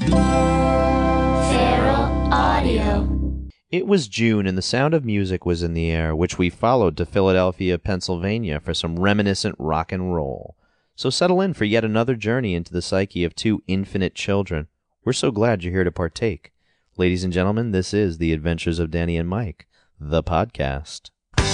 Feral Audio. It was June, and the sound of music was in the air, which we followed to Philadelphia, Pennsylvania, for some reminiscent rock and roll. So settle in for yet another journey into the psyche of two infinite children. We're so glad you're here to partake. Ladies and gentlemen, this is The Adventures of Danny and Mike, the podcast.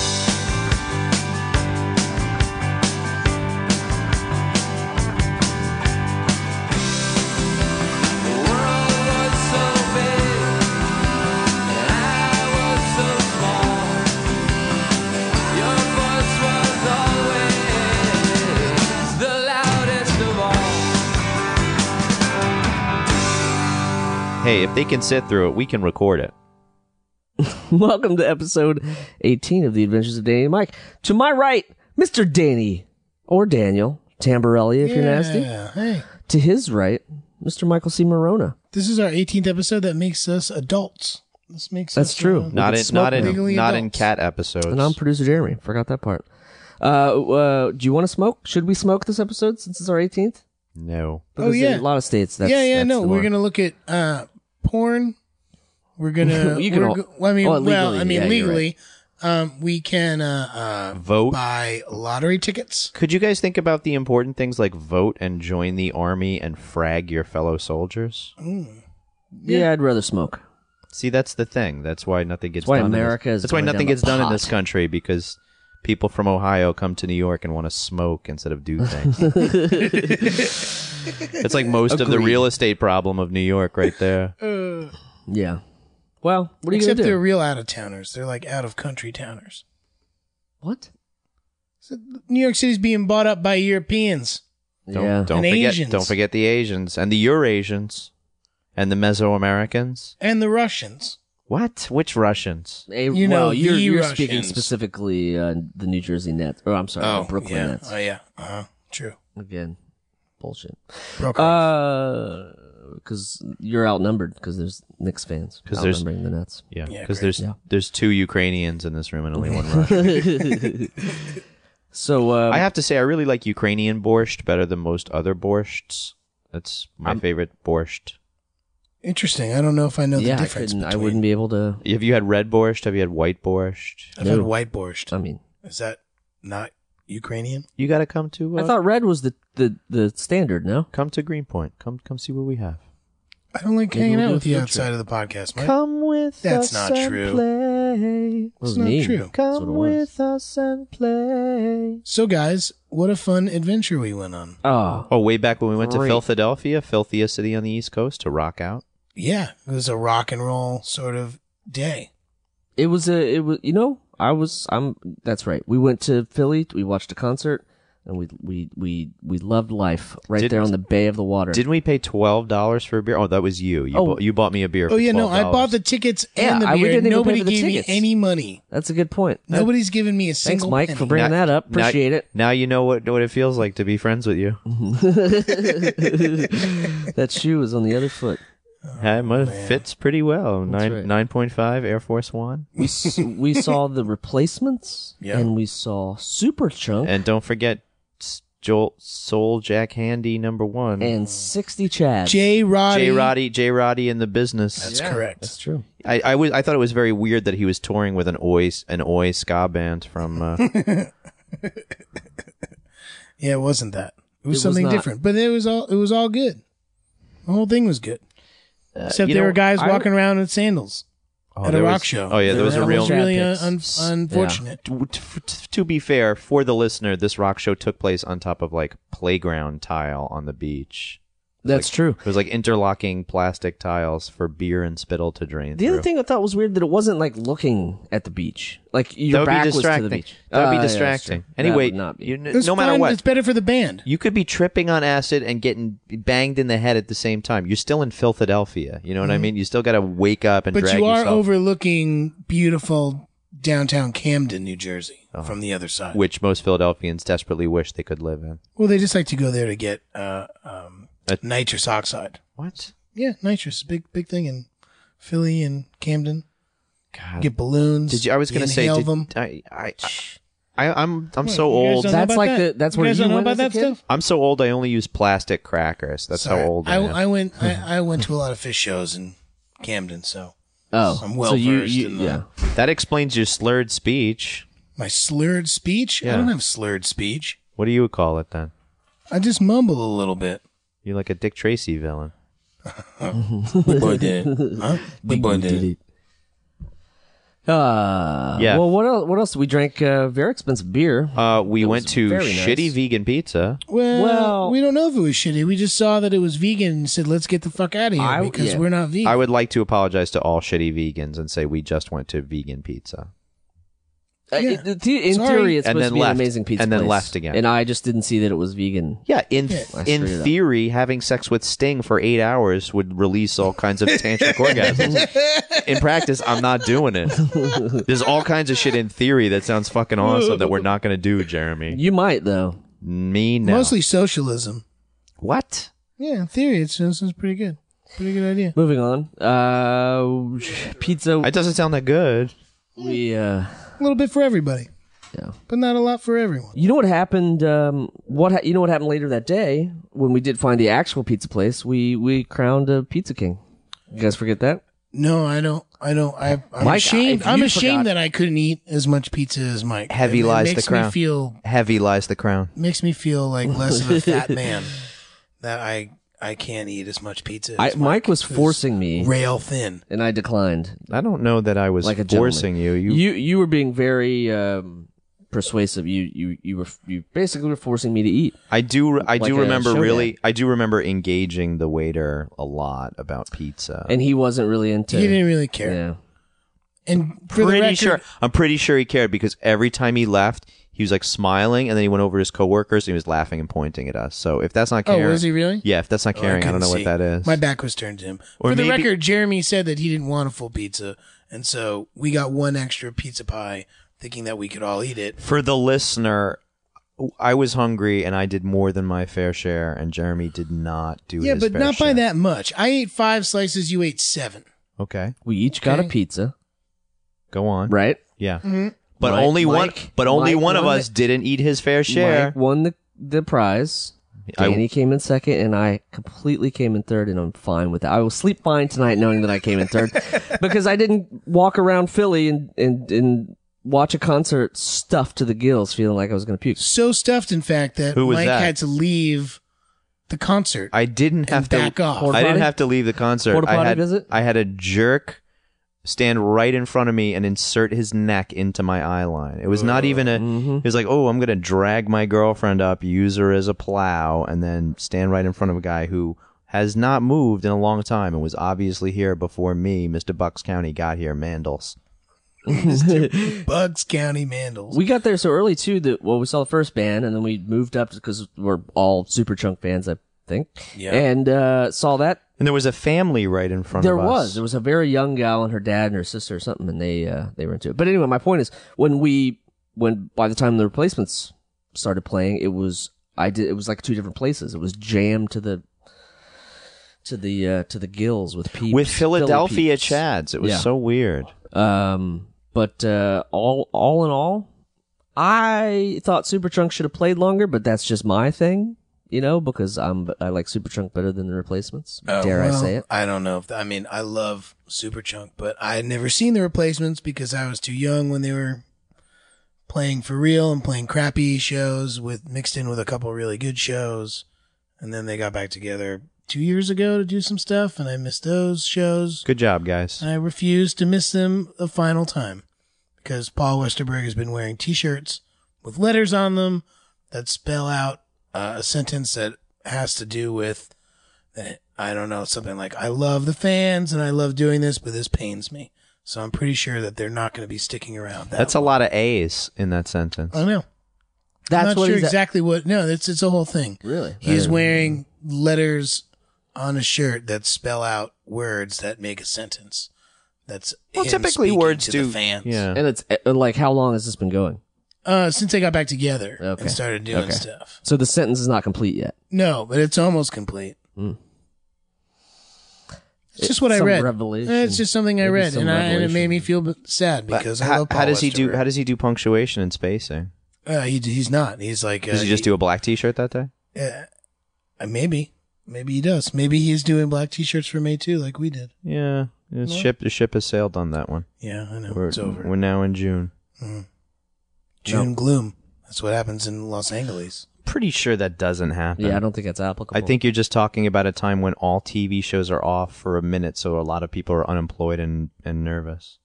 Hey, if they can sit through it, we can record it. Welcome to episode 18 of The Adventures of Danny and Mike. To my right, Mr. Danny, or Daniel Tamborelli, if you're nasty. Hey. To his right, Mr. Michael C. Morona. This is our 18th episode that makes us adults. This makes That's us true. Not legally in adults. cat episodes. And I'm producer Jeremy. Forgot that part. Do you want to smoke? Should we smoke this episode since it's our 18th? No. Because yeah. in a lot of states, that's No, the we're norm. going to look at porn. We're going to... You can legally, we can Vote. buy lottery tickets. Could you guys think about the important things like vote and join the army and frag your fellow soldiers? Yeah, I'd rather smoke. See, that's the thing. That's why nothing gets That's why done. America is That's why going nothing down gets the done in pot. this country, because people from Ohio come to New York and want to smoke instead of do things. It's like most of the Agreed. real estate problem of New York right there. Yeah. Well, what are you going Except to do? they're real out-of-towners. They're like out-of-country towners. What? So New York City's being bought up by Europeans. Don't And forget, Asians. don't forget the Asians and the Eurasians and the Mesoamericans. And the Russians. What? Which Russians? You know, you're the speaking Russians. specifically the New Jersey Nets. Oh, I'm sorry, the Brooklyn yeah. Nets. Oh, yeah. True. Again, bullshit. Brooklyn. Because you're outnumbered. Because there's Knicks fans. 'Cause there's- outnumbering the Nets. Yeah, Yeah, because great. there's two Ukrainians in this room and only one Russian. So I have to say, I really like Ukrainian borscht better than most other borschts. That's my favorite borscht. Interesting. I don't know if I know the yeah, difference I between... wouldn't be able to. Have you had red borscht? Have you had white borscht? I've had white borscht. I mean, Is that not Ukrainian? You got to come to. I thought red was the standard. No. Come to Greenpoint. Come see what we have. I don't like Maybe hanging we'll out do a with you field outside of the podcast, Mike. Come with That's us not and true. play. It was It's not me. true. That's what Come it was. with us and play. So, guys, what a fun adventure we went on. Oh, way back when we went to Great. Philadelphia, filthiest city on the East Coast, to rock out. Yeah, it was a rock and roll sort of day. It was that's right. We went to Philly, we watched a concert, and we loved life right there on the bay of the water. Didn't we pay $12 for a beer? Oh, that was you. You bought me a beer. Oh, for yeah, no, I $12. bought the tickets and Yeah, the we beer. didn't even Nobody pay for the gave tickets. me any money. That's a good point. Nobody's given me a Thanks, single Mike, penny. for bringing that up. Appreciate it. Now you know what it feels like to be friends with you. That shoe is on the other foot. It fits pretty well. That's right. 9.5 Air Force One. We saw the Replacements, Yeah. and we saw Superchunk And don't forget Soul Jack Handy #1. and 60 Chad. J. Roddy. J. Roddy in the business. That's correct. That's true. I thought it was very weird that he was touring with an Oi ska band from. Yeah, it wasn't that. It was It was something not. different. But it was all good. The whole thing was good. Except you there know, were guys walking around in sandals at a there rock was- show. Oh yeah, there was That a real. really Chad picks. unfortunate. To be fair, for the listener, this rock show took place on top of like playground tile on the beach. That's true. It was like interlocking plastic tiles for beer and spittle to drain. The other through. thing I thought was weird that it wasn't like looking at the beach. Like that your would back be was to distracting. the beach. That would be Yeah, that's distracting. true. That Anyway, would not be. It's no matter fun. what, It's better for the band. you could be tripping on acid and getting banged in the head at the same time. You're still in Philadelphia. You know what I mean? You still got to wake up and But drag you are yourself. overlooking beautiful downtown Camden, New Jersey, from the other side. Which most Philadelphians desperately wish they could live in. Well, they just like to go there to get nitrous oxide. What? Yeah, nitrous, big thing in Philly and Camden. God. Get balloons. Did you? I was going to say. inhale Did, them. I'm so you guys old. don't know That's about like that? that's You where guys you don't know went about as a that kid? stuff? I'm so old. I only use plastic crackers. That's how old I am. I went to a lot of fish shows in Camden, so Oh, I'm well so you, versed in the- yeah. That explains your slurred speech. my slurred speech. Yeah. I don't have slurred speech. What do you call it then? I just mumble a little bit. You're like a Dick Tracy villain. Big boy did it. Huh? Big boy did it. Yeah. Well, what else? We drank very expensive beer. We went to very nice. Shitty Vegan Pizza. Well, we don't know if it was shitty. We just saw that it was vegan and said, let's get the fuck out of here because we're not vegan. I would like to apologize to all shitty vegans and say we just went to vegan pizza. In Sorry. theory, it's And supposed then to be left. an amazing pizza And then place. left again. And I just didn't see that it was vegan. Yeah, in screwed in it up. theory, having sex with Sting for 8 hours would release all kinds of tantric orgasms. In practice, I'm not doing it. There's all kinds of shit in theory that sounds fucking awesome that we're not going to do, Jeremy. You might though. Me, no. Mostly socialism. What? Yeah, in theory, it's pretty good. Pretty good idea. Moving on. Pizza. It doesn't sound that good. We. A little bit for everybody, Yeah. but not a lot for everyone. You know what happened? You know what happened later that day when we did find the actual pizza place? We crowned a pizza king. You guys forget that? No, I don't. I'm Mike, ashamed. if I'm you ashamed forgot- that I couldn't eat as much pizza as Mike. Heavy And it lies the makes crown. Me feel Heavy lies the crown. makes me feel like less of a fat man. That I can't eat as much pizza. As Mike was who's forcing me, rail thin. and I declined. I don't know that I was Like a gentleman. forcing you. You were being very persuasive. You basically were forcing me to eat. I do a remember showman. I do remember engaging the waiter a lot about pizza. And he wasn't really into. He didn't really care. Yeah. And for the record, I'm pretty sure he cared because every time he left, he was like smiling, and then he went over to his coworkers and he was laughing and pointing at us. So if that's not oh, caring, was he really? yeah, if that's not caring, I don't know couldn't what see. that is. My back was turned to him. Or For the maybe- record, Jeremy said that he didn't want a full pizza, and so we got one extra pizza pie, thinking that we could all eat it. For the listener, I was hungry and I did more than my fair share, and Jeremy did not do Yeah, his but fair not share. by that much. I ate 5 slices. You ate 7. Okay, We each got a Okay. pizza, go on. right? Yeah, Mm-hmm. but Mike- only Mike- one Mike of won us it. didn't eat his fair share. Mike won the prize. I- Danny came in second, and I completely came in third, and I'm fine with that. I will sleep fine tonight knowing that I came in third because I didn't walk around Philly and watch a concert stuffed to the gills, feeling like I was going to puke. So stuffed, in fact, that Who was Mike that? had to leave the concert. I didn't have to back off. Porta I didn't potty? have to leave the concert. Porta potty I had visit? I had a jerk stand right in front of me and insert his neck into my eye line. It was not even a. Mm-hmm. It was like, oh, I'm gonna drag my girlfriend up, use her as a plow, and then stand right in front of a guy who has not moved in a long time and was obviously here before me, Mr. Bucks County, got here. Mandels. Bucks County Mandels. We got there so early too that we saw the first band, and then we moved up because we're all Superchunk fans, I think. Yeah. And saw that. And there was a family right in front There of us. was a very young gal and her dad and her sister or something, and they were into it. But anyway, my point is when by the time the Replacements started playing, it was like 2 different places. It was jammed to the gills with peeps. with Philadelphia Philly peeps. Chads. It was Yeah. so weird. But all in all, I thought Superchunk should have played longer, but that's just my thing, because I like Superchunk better than the Replacements. Dare I say it? I don't know. I love Superchunk, but I had never seen the Replacements because I was too young when they were playing for real and playing crappy shows mixed in with a couple really good shows. And then they got back together 2 years ago to do some stuff, and I missed those shows. Good job, guys. And I refuse to miss them a final time because Paul Westerberg has been wearing T-shirts with letters on them that spell out a sentence that has to do with, I don't know, something like, I love the fans and I love doing this, but this pains me. So I'm pretty sure that they're not going to be sticking around. That's a lot of A's in that sentence. I know. That's I'm not what sure he's at- exactly what. No, it's a whole thing. Really? He's wearing letters on a shirt that spell out words that make a sentence. That's Well, him typically speaking words to do. the fans. Yeah. And it's like, how long has this been going? Since they got back together Okay. and started doing Okay. stuff. So the sentence is not complete yet. No, but it's almost complete. It's just what I Some read. revelation. It's just something I Maybe read, some and it made revelation. me feel sad because I love Paul how does he Westerberg. do? How does he do punctuation and spacing? He's not. He's like. Does he just do a black T-shirt that day? Maybe he does. Maybe he's doing black T-shirts for May too, like we did. Yeah. The ship has sailed on that one. Yeah, I know. It's over. We're now in June. June gloom. That's what happens in Los Angeles. Pretty sure that doesn't happen. Yeah, I don't think that's applicable. I think you're just talking about a time when all TV shows are off for a minute, so a lot of people are unemployed and nervous.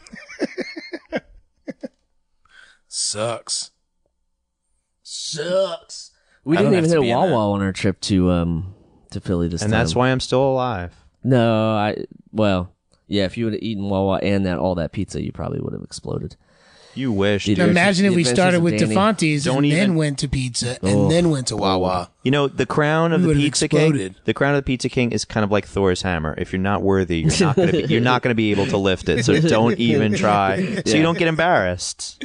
Sucks. we I didn't don't even have hit to a be in that. Wawa on our trip to Philly this And time. that's why I'm still alive. No, yeah, if you would have eaten Wawa and all that pizza, you probably would have exploded. You wish. Dude. dude. Now imagine if The we Adventures started of with Danny. DeFonte's Don't and even- then went to pizza and then went to Wawa. You know, the crown of We the would've Pizza exploded. King. The crown of the Pizza King is kind of like Thor's hammer. If you're not worthy, you're not going to be able to lift it. So don't even try. So you don't get embarrassed.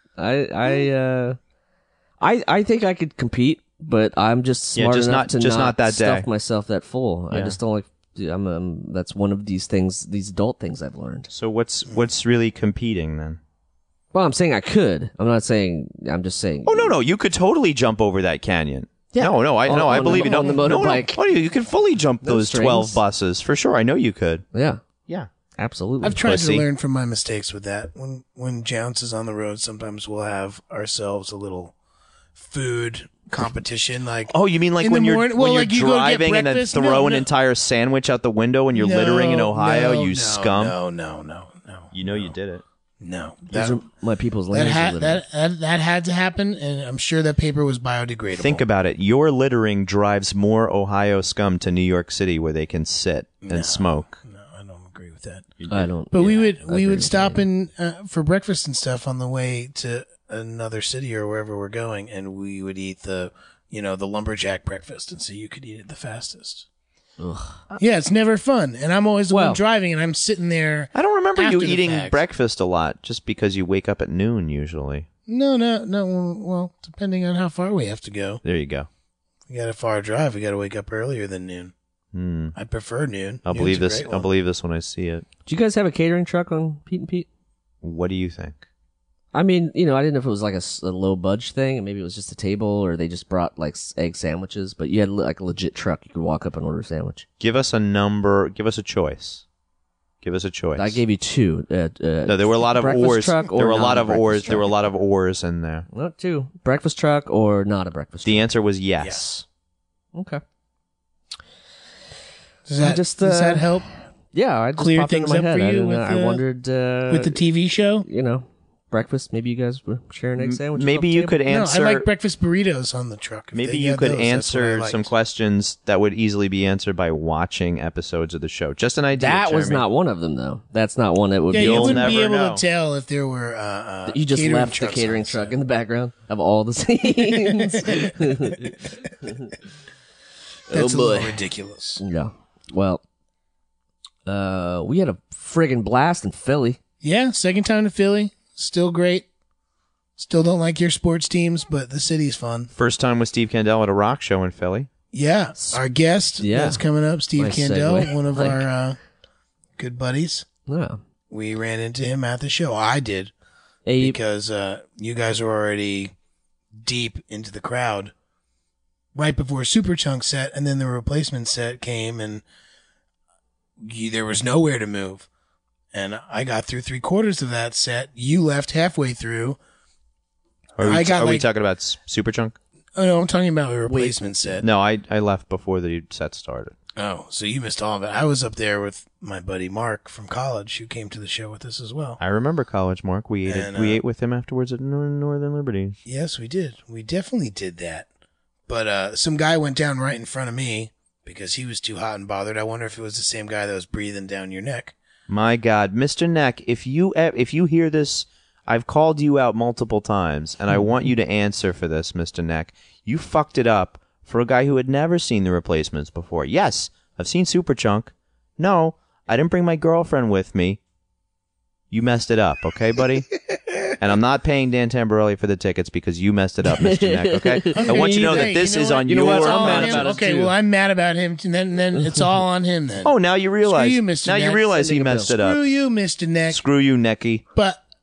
I think I could compete, but I'm just Yeah, smart just enough not- to not that stuff day. myself that full. I Yeah. just don't like. That's one of these things, these adult things I've learned. So what's really competing then? Well, I'm saying I could. I'm not saying. I'm just saying. Oh no, you could totally jump over that canyon. Yeah. No, I On believe the- you. No, on the no, motorbike. No. Oh, you could fully jump No those 12 strings. buses for sure. I know you could. Yeah, Yeah. absolutely. I've tried Pussy. to learn from my mistakes with that. When Jounce is on the road, sometimes we'll have ourselves a little food competition. Like, Oh, you mean like In the when you're morning- when well, you're like you go get driving and then breakfast? throw No, an no. entire sandwich out the window when you're littering in Ohio, you scum. No. You know you did it. No. Those are my people's That lands. had that had to happen, and I'm sure that paper was biodegradable. Think about it. Your littering drives more Ohio scum to New York City where they can sit and smoke. No, I don't agree with that. I don't. But we agree would with stop you. in for breakfast and stuff on the way to another city or wherever we're going, and we would eat the lumberjack breakfast, and so you could eat it the fastest. Ugh. Yeah, it's never fun, and I'm always the one Well- driving, and I'm sitting there. I don't remember you After the eating fact. breakfast a lot just because you wake up at noon usually. No. Well, depending on how far we have to go, There you go. we got a far drive. We got to wake up earlier than noon. I prefer noon. I'll Noon's believe a this. great I'll one. believe this when I see it. Do you guys have a catering truck on Pete and Pete? What do you think? I mean, I didn't know if it was like a low budge thing, and maybe it was just a table, or they just brought like egg sandwiches. But you had like a legit truck; you could walk up and order a sandwich. Give us a number. Give us a choice. Give us a choice. I gave you two. No, there were a lot of breakfast oars. truck or There were a not lot a of breakfast oars. There were a truck. lot of oars in there. Not two. Breakfast truck or not a breakfast The truck? answer was yes. Okay. Does that Just, does that help Yeah, I just Clear popped into things my up head. for I, you didn't with know. I the- wondered with the TV show? breakfast. Maybe you guys were sharing egg sandwiches. Maybe off the you table? could answer. No, I like breakfast burritos on the truck. If Maybe they you had could those, that's what I answer liked. some questions that would easily be answered by watching episodes of the show. Just an idea. That was Jeremy. not one of them, though. That's not one that would Yeah, be. you You'll wouldn't be never able know. to tell if there were. You just catering left the trucks catering on truck set. in the background of all the scenes. That's a boy. little ridiculous. Yeah. Well, we had a friggin' blast in Philly. Yeah, second time to Philly. Still great. Still don't like your sports teams, but the city's fun. First time with Steve Candell at a rock show in Philly. Yeah, our guest Yeah. that's coming up, Steve Nice Candell, segue. one of Like- our good buddies. Yeah. We ran into him at the show. I did Abe. because you guys were already deep into the crowd right before Superchunk set, and then the replacement set came, and there was nowhere to move. And I got through 3/4 of that set. You left halfway through. Are we, I got are we like- talking about Superchunk? Oh no, I'm talking about a replacement set. No, I left before the set started. Oh, so you missed all of it. I was up there with my buddy Mark from college, who came to the show with us as well. I remember college, Mark. We ate And, we ate with him afterwards at Northern Liberty. Yes, we did. We definitely did that. But some guy went down right in front of me because he was too hot and bothered. I wonder if it was the same guy that was breathing down your neck. My God, Mr. Neck, if you hear this, I've called you out multiple times, and I want you to answer for this, Mr. Neck. You fucked it up for a guy who had never seen the replacements before. Yes, I've seen Superchunk. No, I didn't bring my girlfriend with me. You messed it up, okay, buddy? And I'm not paying Dan Tamborelli for the tickets because you messed it up, Mr. Neck, okay? I want you to know that Hey, this you know is what? on You know your what? It's all I'm on mad him? about it, Okay, too. well, I'm mad about him. And then it's all on him then. Oh, now you realize. you, Mr. Now you Neck. realize he Sending a messed it Screw up. you, Mr. Neck. Screw you, Necky. But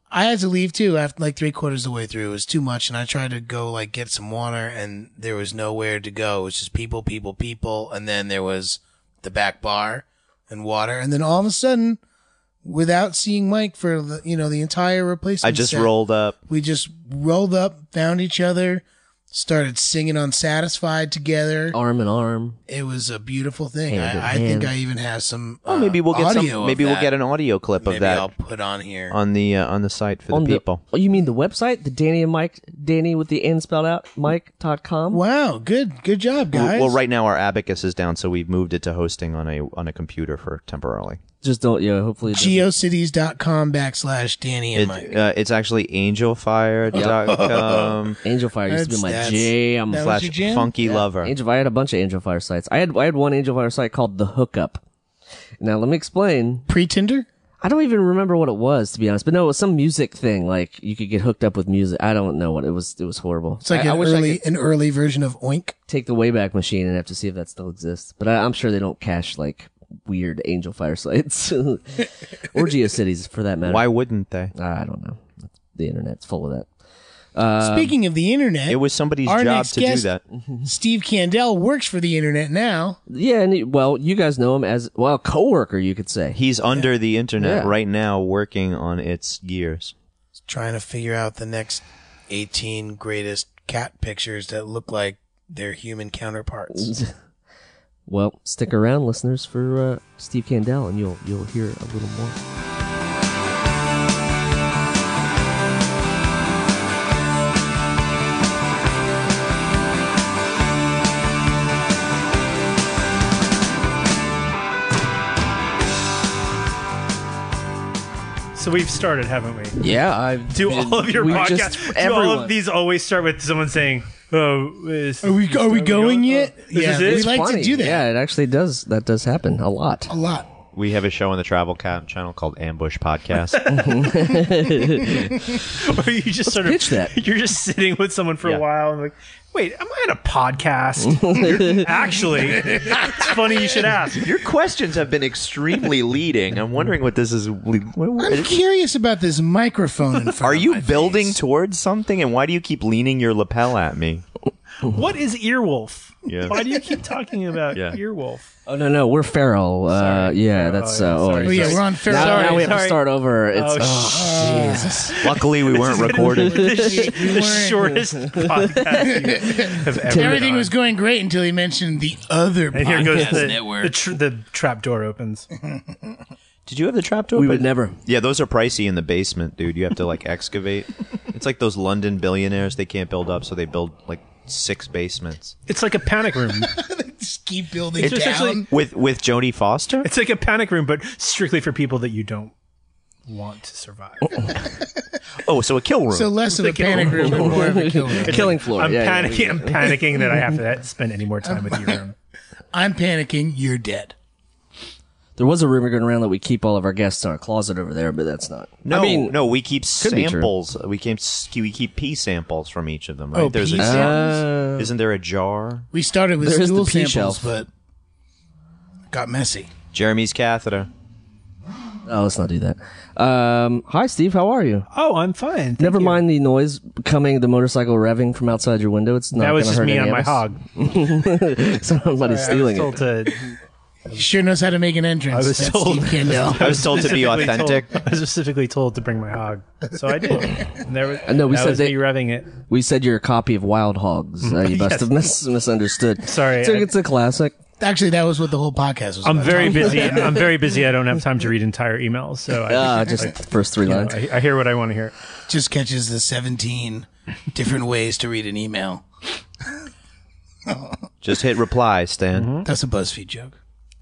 I had to leave too after like 3/4 of the way through. It was too much, and I tried to go like get some water, and there was nowhere to go. It was just people, and then there was the back bar and water, and then all of a sudden, without seeing Mike for the entire replacement, I just set, rolled up. We just rolled up, found each other, started singing Unsatisfied together. Arm in arm. It was a beautiful thing. Hand in I think hand. I even have some. Oh, maybe we'll get audio some. of Maybe we'll that. get an audio clip Maybe of that I'll put on here. on the site for the people. Oh, you mean the website? The Danny and Mike, Danny with the N spelled out, Mike.com? Wow, good job, guys. Well, right now our abacus is down, so we've moved it to hosting on a computer for temporarily. Just don't, hopefully. it doesn't- geocities.com/Danny and Mike. It's actually angelfire.com Angel Fire used to be my That's- jam. that was slash your jam? funky lover. Angel Fire, I had a bunch of Angel Fire sites. I had one Angel Fire site called The Hookup. Now, let me explain. Pre-Tinder? I don't even remember what it was, to be honest. But no, it was some music thing. Like, you could get hooked up with music. I don't know what it was. It was horrible. It's like I wish I an early version of Oink. take the Wayback Machine and have to see if that still exists. But I'm sure they don't cache, like, weird Angel Fire sites. Or GeoCities, for that matter. Why wouldn't they? I don't know. The internet's full of that. Speaking of the internet, It was somebody's our job next to do guest, that. Steve Candell works for the internet now. Yeah, and well, you guys know him as, well, coworker, you could say. He's under the internet Yeah. right now working on its gears. Trying to figure out the next 18 greatest cat pictures that look like their human counterparts. Well, stick around, listeners, for Steve Candell, and you'll hear a little more. So we've started, haven't we? Yeah, I Do all of your podcasts? Do all of these always start with someone saying, "Oh, Are we going yet? Yeah, this we it? like funny. to do that Yeah, it actually does. That does happen a lot. a lot. We have a show on the Travel Cat channel called Ambush Podcast. Or you just sort of pitch that. You're just sitting with someone for Yeah. a while and like, wait, am I on a podcast? Actually, it's funny you should ask. Your questions have been extremely leading. I'm wondering what this is. I'm curious about this microphone in front Are of you my building face. towards something? And why do you keep leaning your lapel at me? What is Earwolf? Yeah. Why do you keep talking about Yeah. Earwolf? Oh no, we're feral. Sorry. Yeah, Oh, that's. yeah, sorry. Oh, yeah, we're on Now, feral. Sorry, now we have to sorry. start over. It's Oh, Jesus. Luckily, we weren't recording. the shortest podcast you have ever Everything done. was going great until he mentioned the other And here goes podcast network. the trap door opens. Did you have the trap door? we would never. Yeah, those are pricey in the basement, dude. You have to like excavate. It's like those London billionaires. They can't build up, so they build like 6 basements. It's like a panic room. Just keep building It's down. essentially- With Jodie Foster? It's like a panic room, but strictly for people that you don't want to survive. Oh, so a kill room. So less of a panic room and more of a kill room. Killing floor. I'm yeah, panicking. yeah. I'm panicking that I have to spend any more time with your room. I'm panicking. You're dead. There was a rumor going around that we keep all of our guests in our closet over there, but that's not. no, I mean, no, we keep could be true. samples. We keep pee samples from each of them. Right? Oh, There's pee a, samples? isn't there a jar? We started with There is the stool pee samples, shelf. but got messy. Jeremy's catheter. Oh, let's not do that. Hi, Steve. How are you? Oh, I'm fine. Thank Never you. mind the noise coming, the motorcycle revving from outside your window. It's not That was gonna just hurt me any on my of us. hog. Somebody's stealing I was it. told to. He sure knows how to make an entrance. I was That's told- Steve Candell. I was told to be specifically authentic. I was specifically told to bring my hog, so I did. And there was, No, we that said was they- me revving it. We said you're a copy of Wild Hogs. You must have misunderstood. Sorry, So I- it's a classic. Actually, that was what the whole podcast was I'm about. very busy. I'm very busy. I don't have time to read entire emails, so I Just the first 3 lines. I hear what I want to hear. Just catches the 17 different ways to read an email. Just hit reply, Stan. That's a BuzzFeed joke.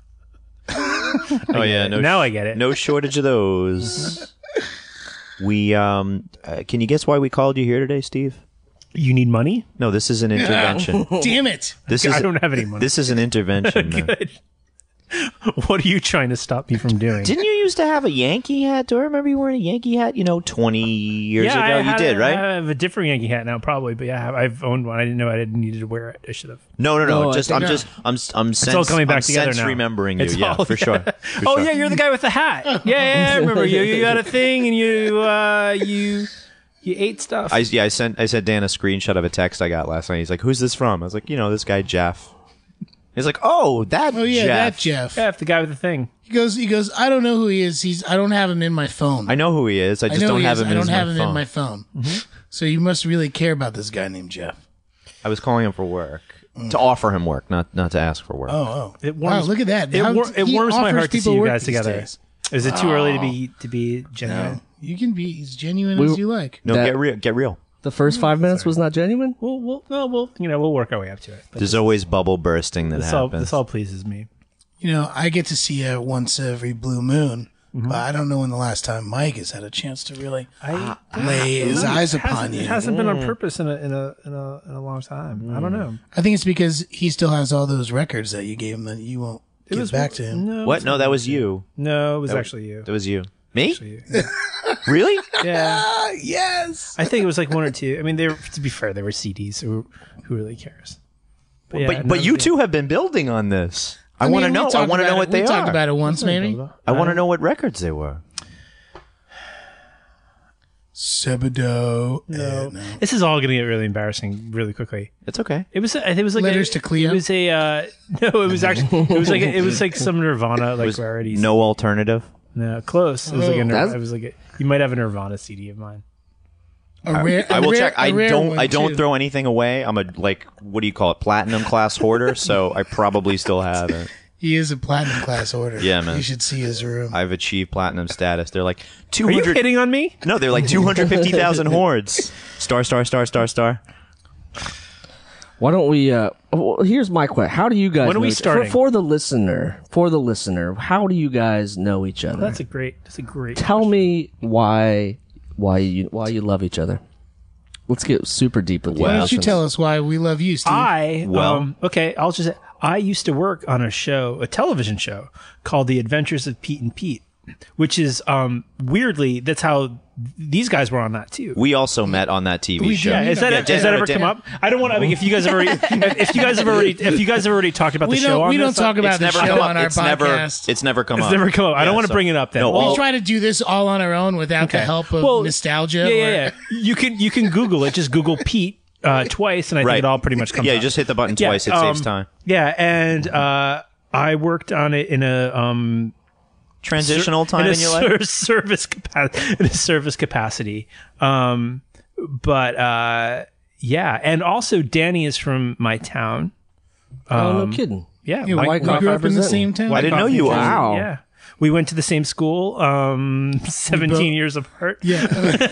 Oh yeah, no. Now I get it. No shortage of those. We can you guess why we called you here today, Steve? You need money? No, this is an intervention. Damn it. This is I don't have any money. This is an intervention. Good. What are you trying to stop me from doing? Didn't you used to have a Yankee hat? Do I remember you wearing a Yankee hat? 20 years ago. You did, right? I have a different Yankee hat now, probably, but yeah, I've owned one. I didn't know I didn't need to wear it. I should have. No. No, I'm It's all coming back together now. remembering you. It's Yeah, all- for sure. Oh yeah, you're the guy with the hat. Yeah, I remember you. You got a thing, and you ate stuff. I sent Dan a screenshot of a text I got last night. He's like, "Who's this from?" I was like, "This guy Jeff." He's like, "Oh, that yeah, Jeff. that Jeff. yeah, the guy with the thing. He goes, I don't know who he is. I don't have him in my phone. I know who he is. I just know don't he have is. him. I don't have him phone. in my phone. So you must really care about this guy named Jeff. I was calling him for work to offer him work, not to ask for work. Oh. It Wow, warms, look at that. It, How- it he warms my offers heart to see people you work guys these together. days. Is it too early to be genuine? No, you can be as genuine We- as you like. No, That- get real. The first 5 minutes was not genuine? We'll work our way up to it. But There's always bubble bursting that happens. this all pleases me. I get to see you once every blue moon, but I don't know when the last time Mike has had a chance to really lay his eyes upon It you. hasn't been on purpose in a long time. I don't know. I think it's because he still has all those records that you gave him that you won't give back to him. No, What? No, that was you. No, it was actually you. That was you. Me? Actually you. Really? Yeah, Yes. I think it was like one or two. I mean, to be fair, they were CDs. So who really cares? Yeah, But you two have been building on this. I want to know. I want to know what they We are. talked about it once, maybe. I want to know what records they were. Sebadoh. No. This is all going to get really embarrassing really quickly. It's okay. It was like Letters to Cleo? It was a no. It was actually it was like some Nirvana like rarities. No alternative. No, close. It was like a That's- it was like you might have a Nirvana CD of mine. A rare, I will rare- check. I a rare don't. one, I don't too. throw anything away. I'm a what do you call it? Platinum class hoarder. So I probably still have it. He is a platinum class order. Yeah, man. You should see his room. I've achieved platinum status. They're like Are you 200. hitting on me? No, they're like 250,000 hordes. Star, star, star, star, star. Why don't we? Well, here's my question: how do you guys? When are we know each- starting? for the listener? For the listener, how do you guys know each other? That's a great. Tell me why you love each other. Let's get super deep with you. Why don't you tell us why we love you, Steve? Okay, I'll just say I used to work on a television show called The Adventures of Pete and Pete, which is weirdly that's how these guys were on that too. We also met on that TV show. Yeah, has that ever come up? I don't want to. If you guys have already talked about the show on we don't this, talk about the Never show come up. on our It's never. podcast. It's never come it's up. never come up. I don't want to so- bring it up then. No, Well, We try to do this all on our own without the help of nostalgia. Yeah. You can Google it. Just Google Pete twice, and I think Right. it all pretty much comes Yeah, up. you just hit the button twice. It saves time. Yeah, and I worked on it in a Transitional time in your life. service capacity. But yeah, and also Danny is from my town. Oh, no kidding. Yeah, Yeah, White we Coffee grew up in the representing. same town. I didn't know you. Wow. Yeah, we went to the same school. 17 years apart. Yeah.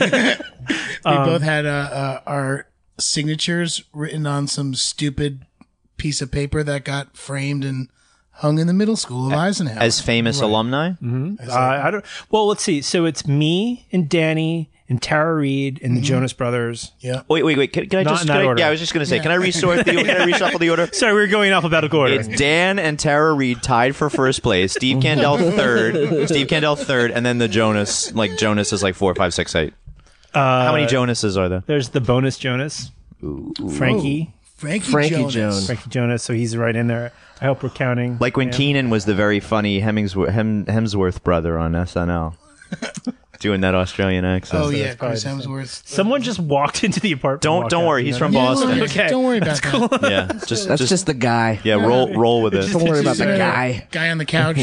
We both had our signatures written on some stupid piece of paper that got framed and hung in the middle school of Eisenhower. As famous alumni. I don't. Well, let's see. So it's me and Danny and Tara Reid and the Jonas Brothers. yeah. Wait. Can I Not just? in that order. Yeah, I was just going to say. Can I resort? Can I reshuffle the order? Sorry, we were going alphabetical order. It's Dan and Tara Reid tied for first place. Steve Candell third, and then the Jonas. Like Jonas is like 4, 5, 6, 8. How many Jonases are there? There's the bonus Jonas, Frankie. Frankie Jones. Frankie Jonas, so he's right in there. I hope we're counting. Like when Keenan was the very funny Hemsworth brother on SNL, doing that Australian accent. Oh, yeah. probably Chris the same. Hemsworth. Someone just walked into the apartment. and Don't walked worry, out, he's you from know? Boston. Okay. Don't worry about that. Yeah, That's just the guy. yeah. Roll with it. Don't worry about the guy. Guy on the couch.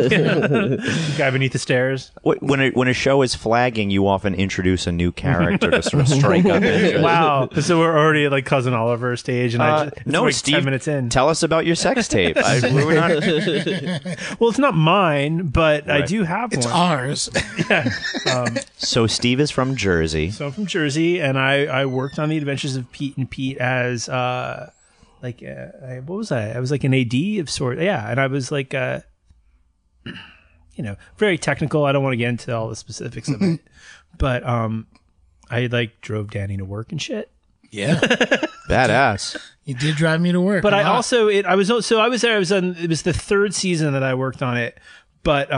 Guy beneath the stairs. When a show is flagging, you often introduce a new character to sort of strike up interest. Wow. So we're already at like Cousin Oliver stage, and it's No, like Steve. 10 minutes in. Tell us about your sex tape. We're not. Well, it's not mine, but I Right. do have It's one. ours. So Steve is from Jersey. So I'm from Jersey, and I worked on the Adventures of Pete and Pete as what was I? I was like an AD of sort. Yeah, and I was like very technical. I don't want to get into all the specifics of it, but I like drove Danny to work and shit. Yeah. Badass. You did drive me to work. But a I lot. also I was there. I was on. It was the third season that I worked on it. But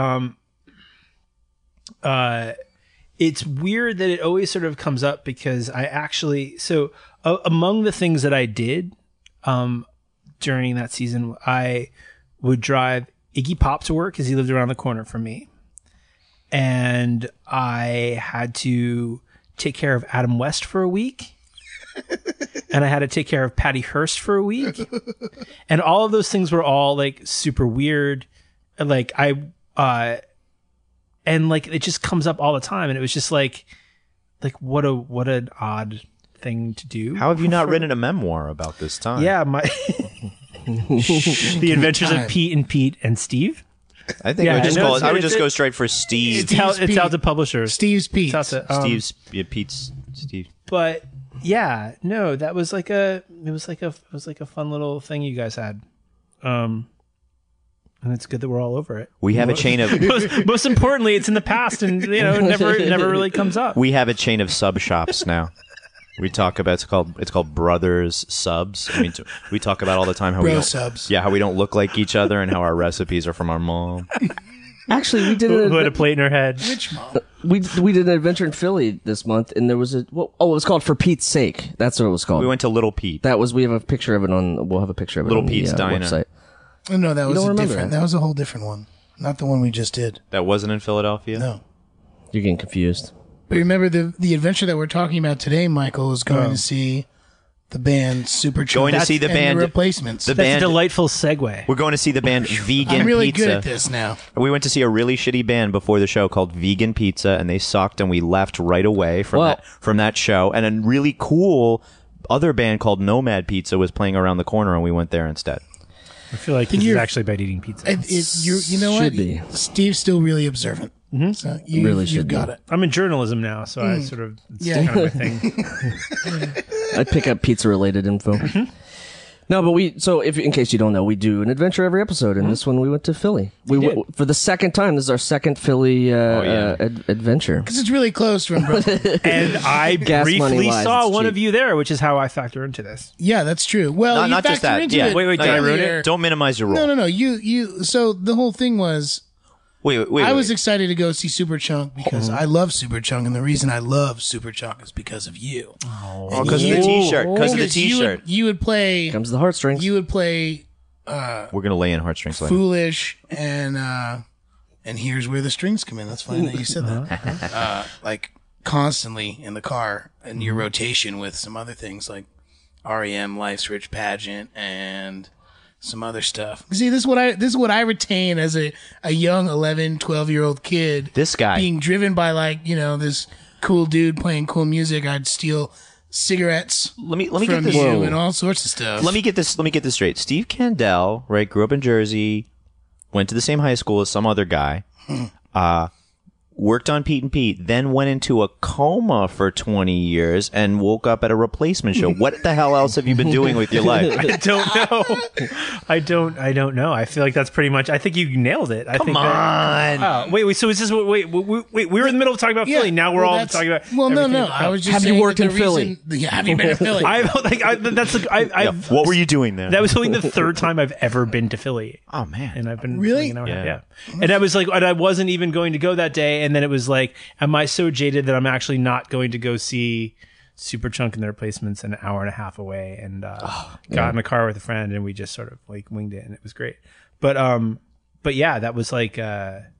it's weird that it always sort of comes up because I actually among the things that I did during that season, I would drive Iggy Pop to work because he lived around the corner from me, and I had to take care of Adam West for a week. And I had to take care of Patty Hearst for a week. And all of those things were all like super weird. Like and like it just comes up all the time. And it was just like what an odd thing to do. How have you not written a memoir about this time? Yeah, The Adventures of Pete and Steve. I think Yeah, I would just I know call it. it's- I would just it's- go straight for Steve. It's out to publishers. Steve's Pete. It's out to, Pete's Steve. but yeah, no, that was like a fun little thing you guys had. And it's good that we're all over it. We have a chain of Most importantly, it's in the past, and it never really comes up. sub shops now. We talk about it's called Brothers Subs. I mean, we talk about all the time how we Bro don't, subs. yeah, how we don't look like each other and how our recipes are from our mom. Actually, we did Who had a an, plate in her head? Which mom? we did an adventure in Philly this month, and there was it was called For Pete's Sake. That's what it was called. We went to Little Pete. we have a picture of it we'll have a picture of it Little on Pete's the Diner. website. Oh, no, that was don't a remember different. that? That was a whole different one. Not the one we just did. That wasn't in Philadelphia. No. You're getting confused. But remember the adventure that we're talking about today, Michael, is going to see the band Superchunk. Going to see the and band- Replacements. the That's band- a delightful segue. We're going to see the band Vegan I'm really Pizza. good at this now. We went to see a really shitty band before the show called Vegan Pizza, and they sucked, and we left right away from that show. And a really cool other band called Nomad Pizza was playing around the corner, and we went there instead. I feel like this is you're- actually about eating pizza. You know what? Should be. Steve's still really observant. Mm-hmm. So Really you've should got be. it. I'm in journalism now, so I sort of it's Yeah. kind of my thing. I pick up pizza related info. No, but in case you don't know, we do an adventure every episode, and this one we went to Philly. We did. for the second time. This is our second Philly adventure. Because it's really close from Brooklyn. And I Gas money briefly wise, saw it's one cheap. of you there, which is how I factor into this. Yeah, that's true. Well, you not just factor that. into Yeah. it. Wait, did I ruin earlier. it? Don't minimize your role. No. You. So the whole thing was, Wait. I was excited to go see Superchunk because I love Superchunk, and the reason I love Superchunk is because of you. Oh, because of the T-shirt. Because of the Because T-shirt. you would play. Comes the heartstrings. You would play We're gonna lay in heartstrings later. Foolish and here's where the strings come in. That's funny that you said that. Like constantly in the car in your rotation with some other things like REM, Life's Rich Pageant, and some other stuff. See, this is what I retain as a young 11, 12-year-old kid. This guy. being driven by this cool dude playing cool music. I'd steal cigarettes Let me from get this. you and all sorts of stuff. Let me get this straight. Steve Candell, right, grew up in Jersey, went to the same high school as some other guy, worked on Pete and Pete, then went into a coma for 20 years and woke up at a replacement show. What the hell else have you been doing with your life? I don't know. I don't know. I feel like that's pretty much. I think you nailed it. Come on. Oh, wait. So is this? Wait. We were in the middle of talking about Philly. Now we're all that's- talking about. Well, no. everything. I was just Have you saying worked that in Philly? Have you been to Philly? What were you doing there? That was only the third time I've ever been to Philly. Oh, man. And I've been Really? like an hour and a half, Yeah. yeah. And I was like, and I wasn't even going to go that day. And then it was like, am I so jaded that I'm actually not going to go see Superchunk and the Replacements an hour and a half away? And got in a car with a friend, and we just sort of like winged it, and it was great. But yeah, that was like that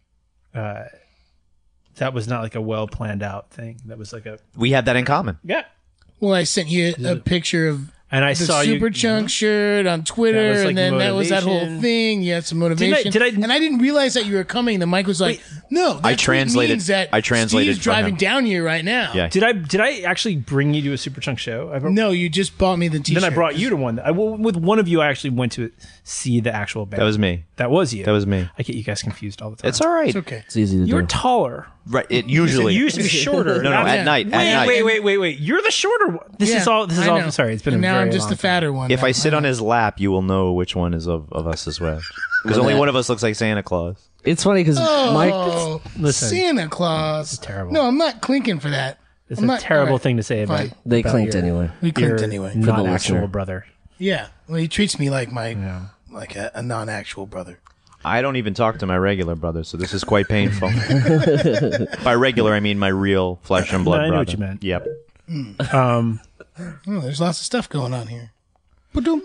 was not like a well planned out thing. That was like We had that in common. yeah. Well, I sent you a picture of And I the saw you. Superchunk shirt on Twitter, That was, like, and then that was that whole motivation. thing. You had some motivation. Did I- and I didn't realize that you were coming. The mic was like, "No, that translated- means that I translated Steve's for him. driving down here right now." Yeah. Did I actually bring you to a Superchunk show? No, you just bought me the T-shirt. Then I brought you to one. With one of you, I actually went to see the actual band. That was me. That was you. That was me. I get you guys confused all the time. It's all right. It's okay. It's easy to You're do. taller. Right. It usually. You used to be shorter. No, That's- at night. At night. Wait. You're the shorter one. This is all. I know. Sorry, it's been And a now very I'm just long the fatter one. If now. I sit on his lap, you will know which one is of us as well. Because only one of us looks like Santa Claus. It's funny because Mike. Oh, Listen. Santa Claus. terrible. No, I'm not clinking for that. It's I'm a not- terrible alright, thing to say about fine. They about clinked your- anyway. We clicked your anyway. Not the actual listener. brother. Yeah. Well, he treats me like like a non-actual brother. I don't even talk to my regular brother, so this is quite painful. By regular, I mean my real flesh and blood No, I know brother. what you meant. Yep. Um, Oh, there's lots of stuff going on here. Ba-doom.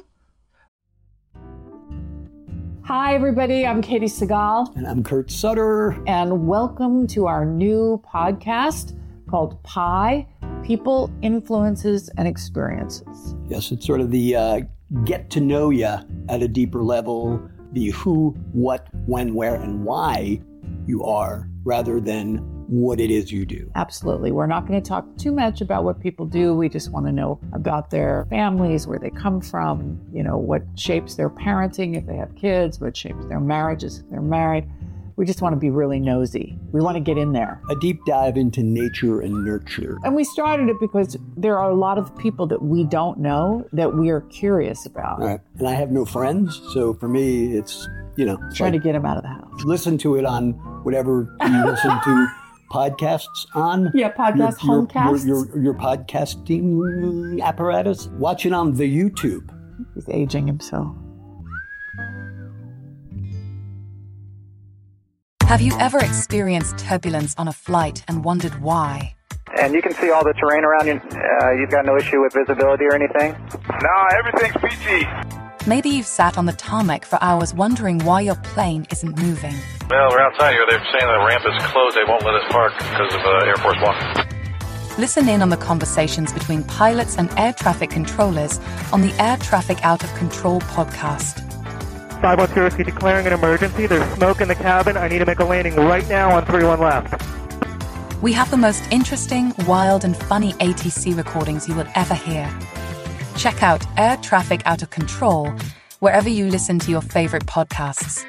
Hi, everybody. I'm Katie Segal, And I'm Kurt Sutter. and welcome to our new podcast called Pi People, Influences, and Experiences. Yes, it's sort of the get to know you at a deeper level, the who, what, when, where, and why you are, rather than what it is you do. Absolutely. We're not going to talk too much about what people do. We just want to know about their families, where they come from, what shapes their parenting if they have kids, what shapes their marriages if they're married. We just want to be really nosy. We want to get in there. A deep dive into nature and nurture. And we started it because there are a lot of people that we don't know that we are curious about. All right. And I have no friends, so for me, it's, it's Trying to like get them out of the house. listen to it on whatever you listen to podcasts on. Yeah, podcast, homecasts. Your podcasting apparatus. Watch it on the YouTube. He's aging himself. Have you ever experienced turbulence on a flight and wondered why? And you can see all the terrain around you. You've got no issue with visibility or anything? No, everything's peachy. Maybe you've sat on the tarmac for hours wondering why your plane isn't moving. Well, we're outside here. They're saying the ramp is closed. They won't let us park because of Air Force One. Listen in on the conversations between pilots and air traffic controllers on the Air Traffic Out of Control podcast. 510, declaring an emergency. There's smoke in the cabin. I need to make a landing right now on 31 left. We have the most interesting, wild, and funny ATC recordings you will ever hear. Check out Air Traffic Out of Control wherever you listen to your favorite podcasts.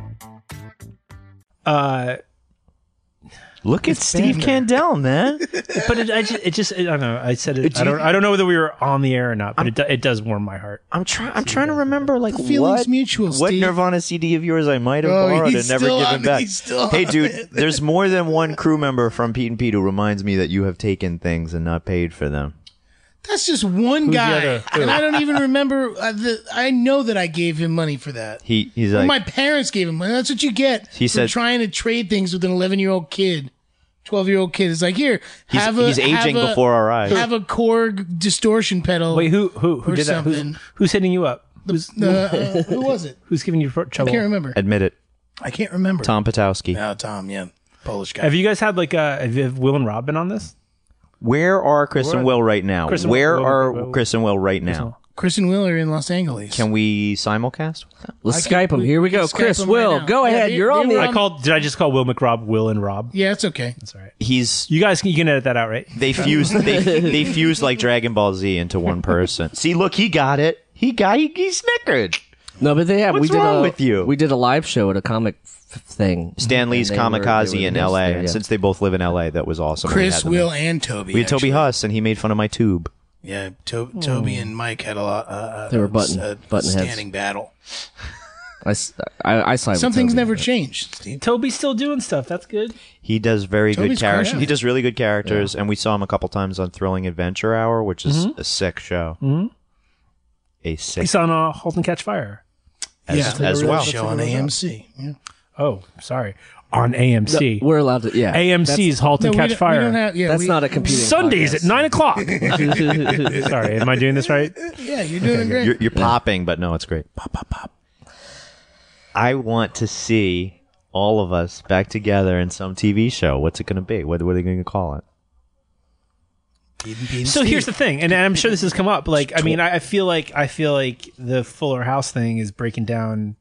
Look at Steve Candell, man. but I don't know. I said it. I don't know whether we were on the air or not, but it does warm my heart. I'm trying to remember Feelings mutual, what Steve. Nirvana CD of yours I might have borrowed he's and never still given on- back. he's still Hey, on dude, it. there's more than one crew member from Pete and Pete who reminds me that you have taken things and not paid for them. That's just one Who's the guy. other? Who? And I don't even remember. I know that I gave him money for that. He's Well, like, my parents gave him money. That's what you get He for said- trying to trade things with an 11-year-old kid. 12-year-old kid is like, here, he's aging before our eyes. Have a Korg distortion pedal. Wait, who or did that? something. Who's hitting you up? Who was it? Who's giving you I trouble? can't remember. Admit it. I can't remember. Tom Patowski. Oh, Tom, yeah. Polish guy. Have you guys had have Will and Rob been on this? Where are Chris and Will right now? Chris and Where Will- are Will- Chris and Will right now? Chris and Will are in Los Angeles. Can we simulcast with them? Let's Skype them. Here we go. Skype Chris, them Will, right now. go Yeah, ahead. they- You're on they the... were Did I just call Will McRob Will and Rob? Yeah, it's okay. That's all right. He's You guys can edit that out, right? they fused they fused like Dragon Ball Z into one person. See, look, he got it. He snickered. No, but they have. What's we did wrong with you? We did a live show at a comic thing. Stan Lee's And they were Kamikaze in the hosts LA, there, and yeah. since they both live in LA, that was awesome. Chris, We had them. Will, and Toby. We had Toby actually. Huss, and he made fun of my tube. Yeah, Toby and Mike had a lot. They were button heads. standing battle. I side with Some things Toby, never but- change, Steve. Toby's still doing stuff. That's good. He does very good Toby's characters. crushing He it. does really good characters, and we saw him a couple times on Thrilling Adventure Hour, which is a sick show. A sick He's on *Halt and Catch Fire*. as well. Show on AMC. Yeah. Oh, sorry, on AMC. We're allowed to. Yeah, AMC's *Halt and No, we Catch don't- we Fire*. don't have- yeah, That's we- not a competing. Sundays podcast. at 9:00. Sorry, am I doing this right? Yeah, you're doing great. You're popping, but no, it's great. Pop, pop, pop. I want to see all of us back together in some TV show. What's it going to be? What are they going to call it? So here's the thing, and I'm sure this has come up. Like, I mean, I feel like the Fuller House thing is breaking down.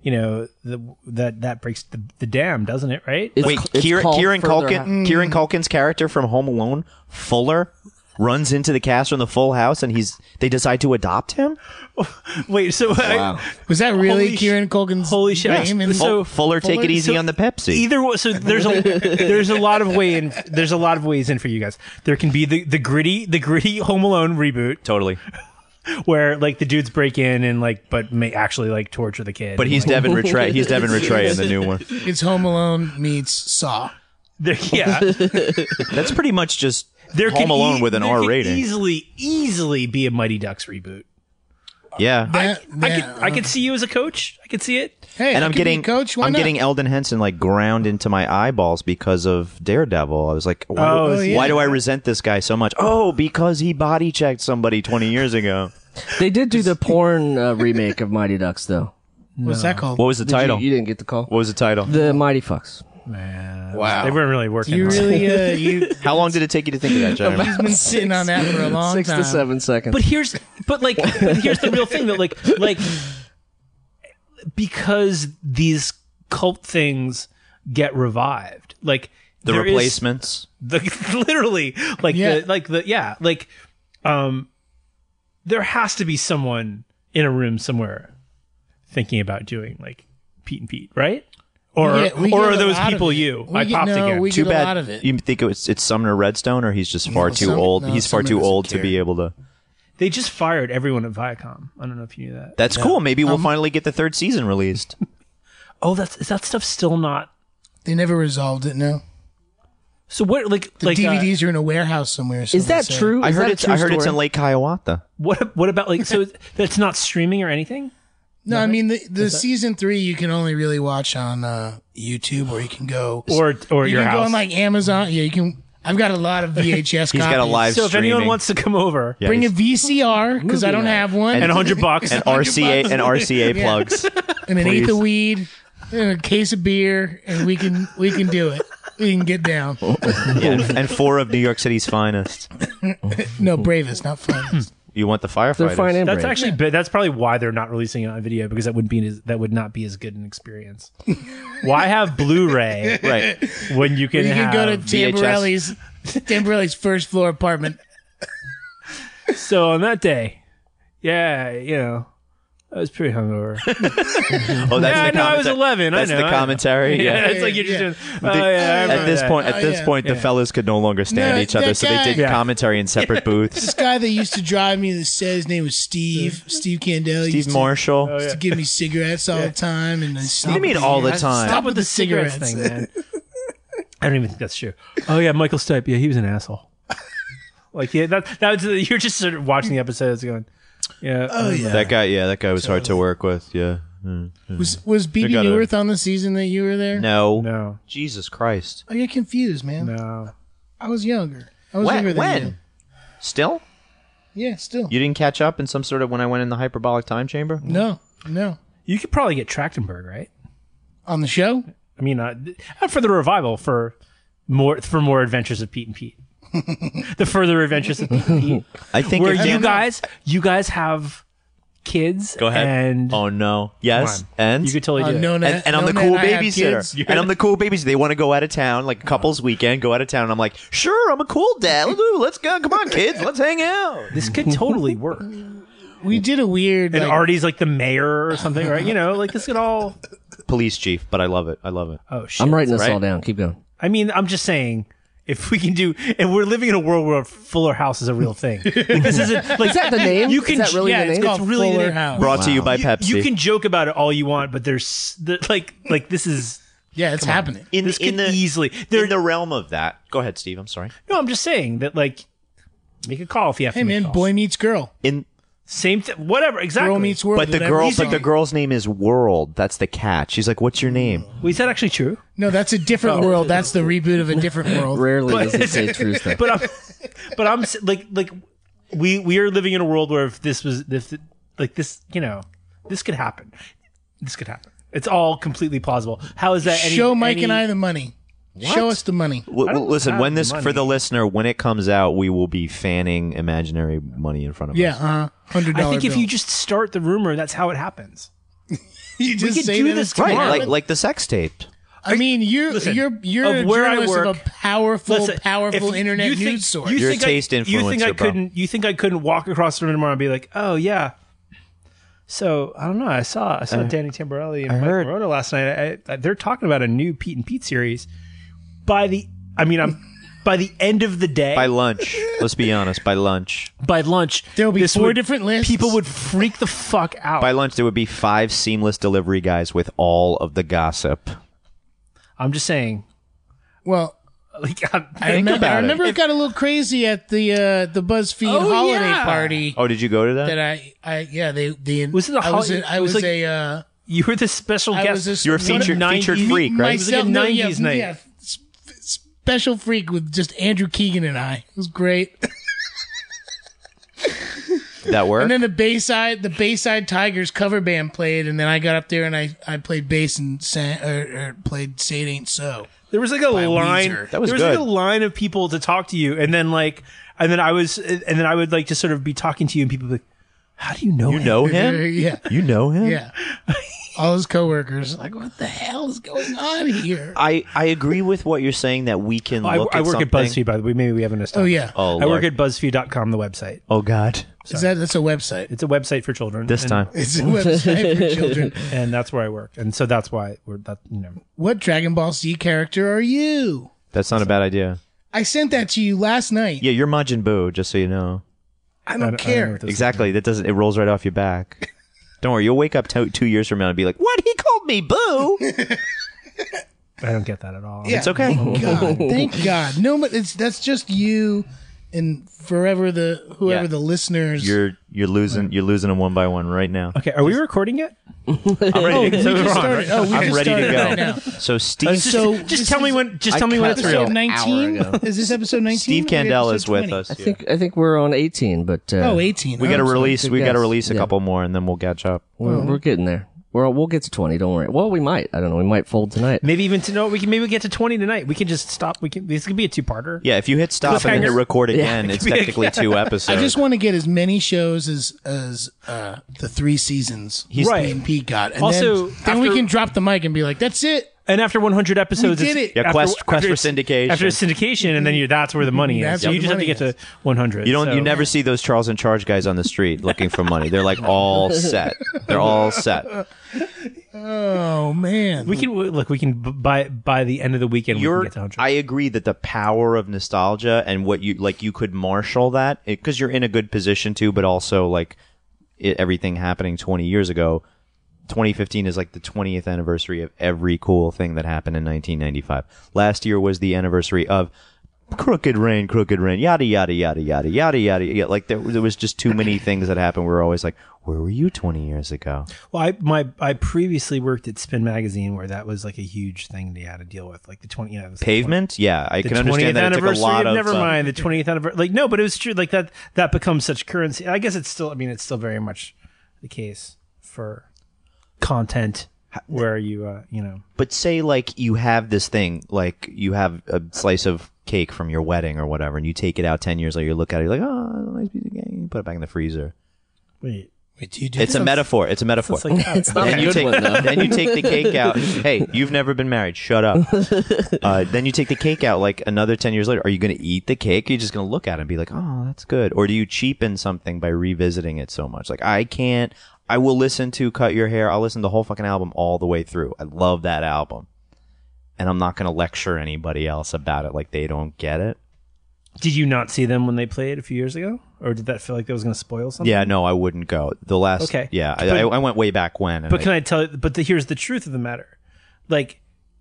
That breaks the dam, doesn't it? Right? It's Wait, ca- it's Kieran called Culkin. Kieran Culkin's character from Home Alone, Fuller, runs into the cast from the Full House, and they decide to adopt him. Wait, so Was that really Holy Kieran Culkin's holy shit. name? in- So- Fuller, take it easy so on the Pepsi. Either way, so there's a lot of ways in for you guys. There can be the gritty Home Alone reboot Totally. where like the dudes break in and but may actually torture the kid. But he's Like, Devin Rattray. He's Devin Rattray in the new one. It's Home Alone meets Saw. That's pretty much just Home Alone with an R rating. Easily be a Mighty Ducks reboot. Yeah. I could see you as a coach. I could see it. Hey, And I I'm could be getting a coach. Why I'm not? getting Eldon Henson like ground into my eyeballs because of Daredevil. I was like, why do I resent this guy so much? Oh, because he body checked somebody 20 years ago. They did do the porn remake of Mighty Ducks, though. What's that called? What was the title? You didn't get the call? What was the title? The Mighty Fucks. Man, Wow. they weren't really working. You on it. really, How long did it take you to think of that, Jeremy? he's been sitting on that for a long 6 time. to 7 seconds. But here's the real thing that like because these cult things get revived, like The there is Replacements. literally there has to be someone in a room somewhere thinking about doing like Pete and Pete, right? Or We get are a those lot of people it. you? We I get- popped no, again. we Too get a bad. lot of it. You think it's Sumner Redstone, or he's just far too old? no, He's far Sumner too doesn't old to care. be able to. They just fired everyone at Viacom. I don't know if you knew that. That's cool. Maybe we'll finally get the 3rd season released. Oh, is that stuff still not? They never resolved it. No, So what? Like the DVDs are in a warehouse somewhere. so Is they that say. true? I Is heard that a it's. true I heard it's in story? Lake Hiawatha. What about like so that's not streaming or anything? No, I mean the season 3 you can only really watch on YouTube, or you can go Or you your can go house. on like Amazon. Yeah, you can. I've got a lot of VHS copies. He's got a live So if anyone streaming. wants to come over Yeah, Bring a he's- VCR because I don't have one, and $100 and RCA and RCA Yeah. plugs. and an please. eighth of weed, and a case of beer, and we can do it. We can get down. Yeah, and 4 of New York City's finest. No, bravest, not finest. You want the firefighters? They're fine and that's brave. actually that's probably why they're not releasing it on video, because that would not be as good an experience. Why have Blu-ray Right. when you can You can have go to VHS. Tamborelli's first floor apartment. So on that day, I was pretty hungover. Oh, that's Yeah, the no, I was commentary. 11. That's I know. the commentary. Yeah, Yeah. it's like you're just doing. Oh, The- yeah, I at remember this that. point, the Yeah. fellas could no longer stand No, each other, that so guy- they did Yeah. commentary in separate booths. This guy that used to drive me that said his name was Steve Candela. Steve used to- Marshall. used to give me cigarettes all the time. And What do you mean all the time? Stop with the cigarettes thing, man. I don't even think that's true. Oh yeah, Michael Stipe. Yeah, he was an asshole. Like that was you're just sort of watching the episodes going, yeah. Oh yeah. That guy was hard to work with. Yeah. Was BB gotta- Newirth on the season that you were there? No. No, Jesus Christ. I get confused, man. no. I was younger. I was younger than you. Still? Yeah, still. You didn't catch up in some sort of when I went in the hyperbolic time chamber? No. You could probably get Trachtenberg, right? On the show? I mean, not for the revival, for more Adventures of Pete and Pete. The further adventures of Pete and Pete. I think Where if you guys have kids. Go ahead. And oh no. Yes. Come on. And you could totally do it. and I'm the cool babysitter. And I'm the cool babysitter. They want to go out of town, like a couple's weekend, go out of town. And I'm like, sure, I'm a cool dad. Let's go. Come on, kids. Let's hang out. This could totally work. We did a weird. And like, Artie's like the mayor or something, right? You know, like this could all. Police chief, but I love it. Oh shit! I'm writing this Right? all down. Keep going. I mean, I'm just saying, if we can do, and we're living in a world where Fuller House is a real thing. Like, this isn't like Is that the name? You can, Is that really yeah, the name? it's called really the Fuller name. House. Brought to you by Pepsi. You can joke about it all you want, but there's like this is Yeah, it's happening. this could easily. in the realm of that. Go ahead, Steve. I'm sorry. No, I'm just saying that like make a call if you have Hey to. Make man, calls. boy meets girl. Same thing. Whatever. Exactly. Girl meets world. But the girl's name is World. That's the catch. She's like, "What's your name?" Well, is that actually true? No, that's a different world. That's the reboot of a different world. Rarely does he say true stuff. But I'm like we are living in a world where if this was this you know, this could happen. This could happen. It's all completely plausible. How is that? Show Mike and I the money. Show us the money. Listen, have when this money. for the listener, when it comes out, we will be fanning imaginary money in front of Yeah, us. $100. I think if you just start the rumor, that's how it happens. you just could say do that this it's Right, tomorrow. like the sex tape. I mean, you're Listen, you're of a where I journalist of work- a powerful Listen, powerful if internet you think- news source. You're a think taste you think I influencer, bro. couldn't? You think I couldn't walk across the room tomorrow and be like, "Oh yeah." So I don't know. I saw Danny Tamborelli and Mike heard. Morona last night. They're talking about a new Pete and Pete series. By the end of the day, By lunch, let's be honest. By lunch, by lunch, There'll be this 4 would- different lists. People would freak the fuck out. by lunch, there would be 5 seamless delivery guys with all of the gossip. I'm just saying. Well, Like, I remember it got a little crazy at the BuzzFeed holiday party. Oh, did you go to that? Was it you were the special guest. You were featured freak, right? Myself, it was like a 90s night. Yeah, special freak with just Andrew Keegan and I. It was great. That worked? And then the Bayside Tigers cover band played, and then I got up there and I played bass and sang, or played "Say It Ain't So." There was like a line. Weezer. That was there was good. like a line of people to talk to you, and then I would like to sort of be talking to you, and people would be like, "How do you know? You know him? Yeah. You know him? Yeah. All his coworkers like, what the hell is going on here? I agree with what you're saying that we can I look work at something. at BuzzFeed, by the way. Maybe we haven't established. Oh yeah. Oh, I Lord. work at BuzzFeed.com, the website. Oh God. That's a website. It's a website for children. This time. It's a website for children. And that's where I work. And so that's why What Dragon Ball Z character are you? That's not a bad idea. I sent that to you last night. Yeah, you're Majin Buu, just so you know. I don't care. Exactly. That doesn't. It rolls right off your back. Don't worry. You'll wake up 2 years from now and be like, "What? He called me Boo." I don't get that at all. Yeah. It's okay. God, thank God. No, but that's just you and forever whoever Yeah. the listeners. You're losing them one by one right now. Okay, are we recording yet? I'm ready to so go. we're on, started. right? Oh, we I'm just ready to started go. right now. So Steve, Just tell me when. Just tell me when it's real. Episode 19? Is this episode 19? Steve Candela is with us. I think we're on 18, but 18. We got to release. good We got to guess. release a Yeah. couple more, and then we'll catch up. we're getting there. We'll get to 20. Don't worry. Well, we might. I don't know. We might fold tonight. Maybe even to know we can maybe get to 20 tonight. We can just stop. This could be a two-parter. Yeah, if you hit stop and then hit Cliffhanger. record again, it's technically 2 episodes. I just want to get as many shows as the 3 seasons Right. me and Pete got. And Also, then we after- can drop the mic and be like, that's it. And after 100 episodes, We did it. Yeah, after- quest for after it's- syndication. After syndication, and then that's where the money is. That's So where you the just have to money get to 100. You never see those Charles in Charge guys on the street looking for money. They're like all set. They're all set. Oh, man. We can look. We can by the end of the weekend. we can get to 100. I agree that the power of nostalgia and what you could marshal that because you're in a good position to, but also like everything happening 20 years ago. 2015 is like the 20th anniversary of every cool thing that happened in 1995. Last year was the anniversary of Crooked Rain, yada, yada, yada, yada, yada, yada. Yeah, like there was just too many things that happened. We were always like, where were you 20 years ago? Well, I previously worked at Spin Magazine, where that was like a huge thing they had to deal with, like the 20. You know, Pavement? Yeah, I can understand 20th that it took a anniversary lot of... never mind the 20th anniversary. Like no, but it was true. Like that becomes such currency. I guess it's still. I mean, it's still very much the case for content where you But say like you have this thing, like you have a slice of cake from your wedding or whatever, and you take it out 10 years later, you look at it, you're like, oh, nice piece of cake. You put it back in the freezer. wait. Do you do It's a metaphor. It's a metaphor. It's like It's not Then a you good take one, though. then you take the cake out. Hey, you've never been married. Shut up. Then you take the cake out like another 10 years later. Are you going to eat the cake? Or are you just going to look at it and be like, oh, that's good? Or do you cheapen something by revisiting it so much? Like I will listen to Cut Your Hair. I'll listen to the whole fucking album all the way through. I love that album. And I'm not going to lecture anybody else about it like they don't get it. Did you not see them when they played a few years ago, or did that feel like that was going to spoil something? Yeah, no, I wouldn't go. The last, Okay. yeah, But- I went way back when. And But can I tell you? But here's the truth of the matter. Like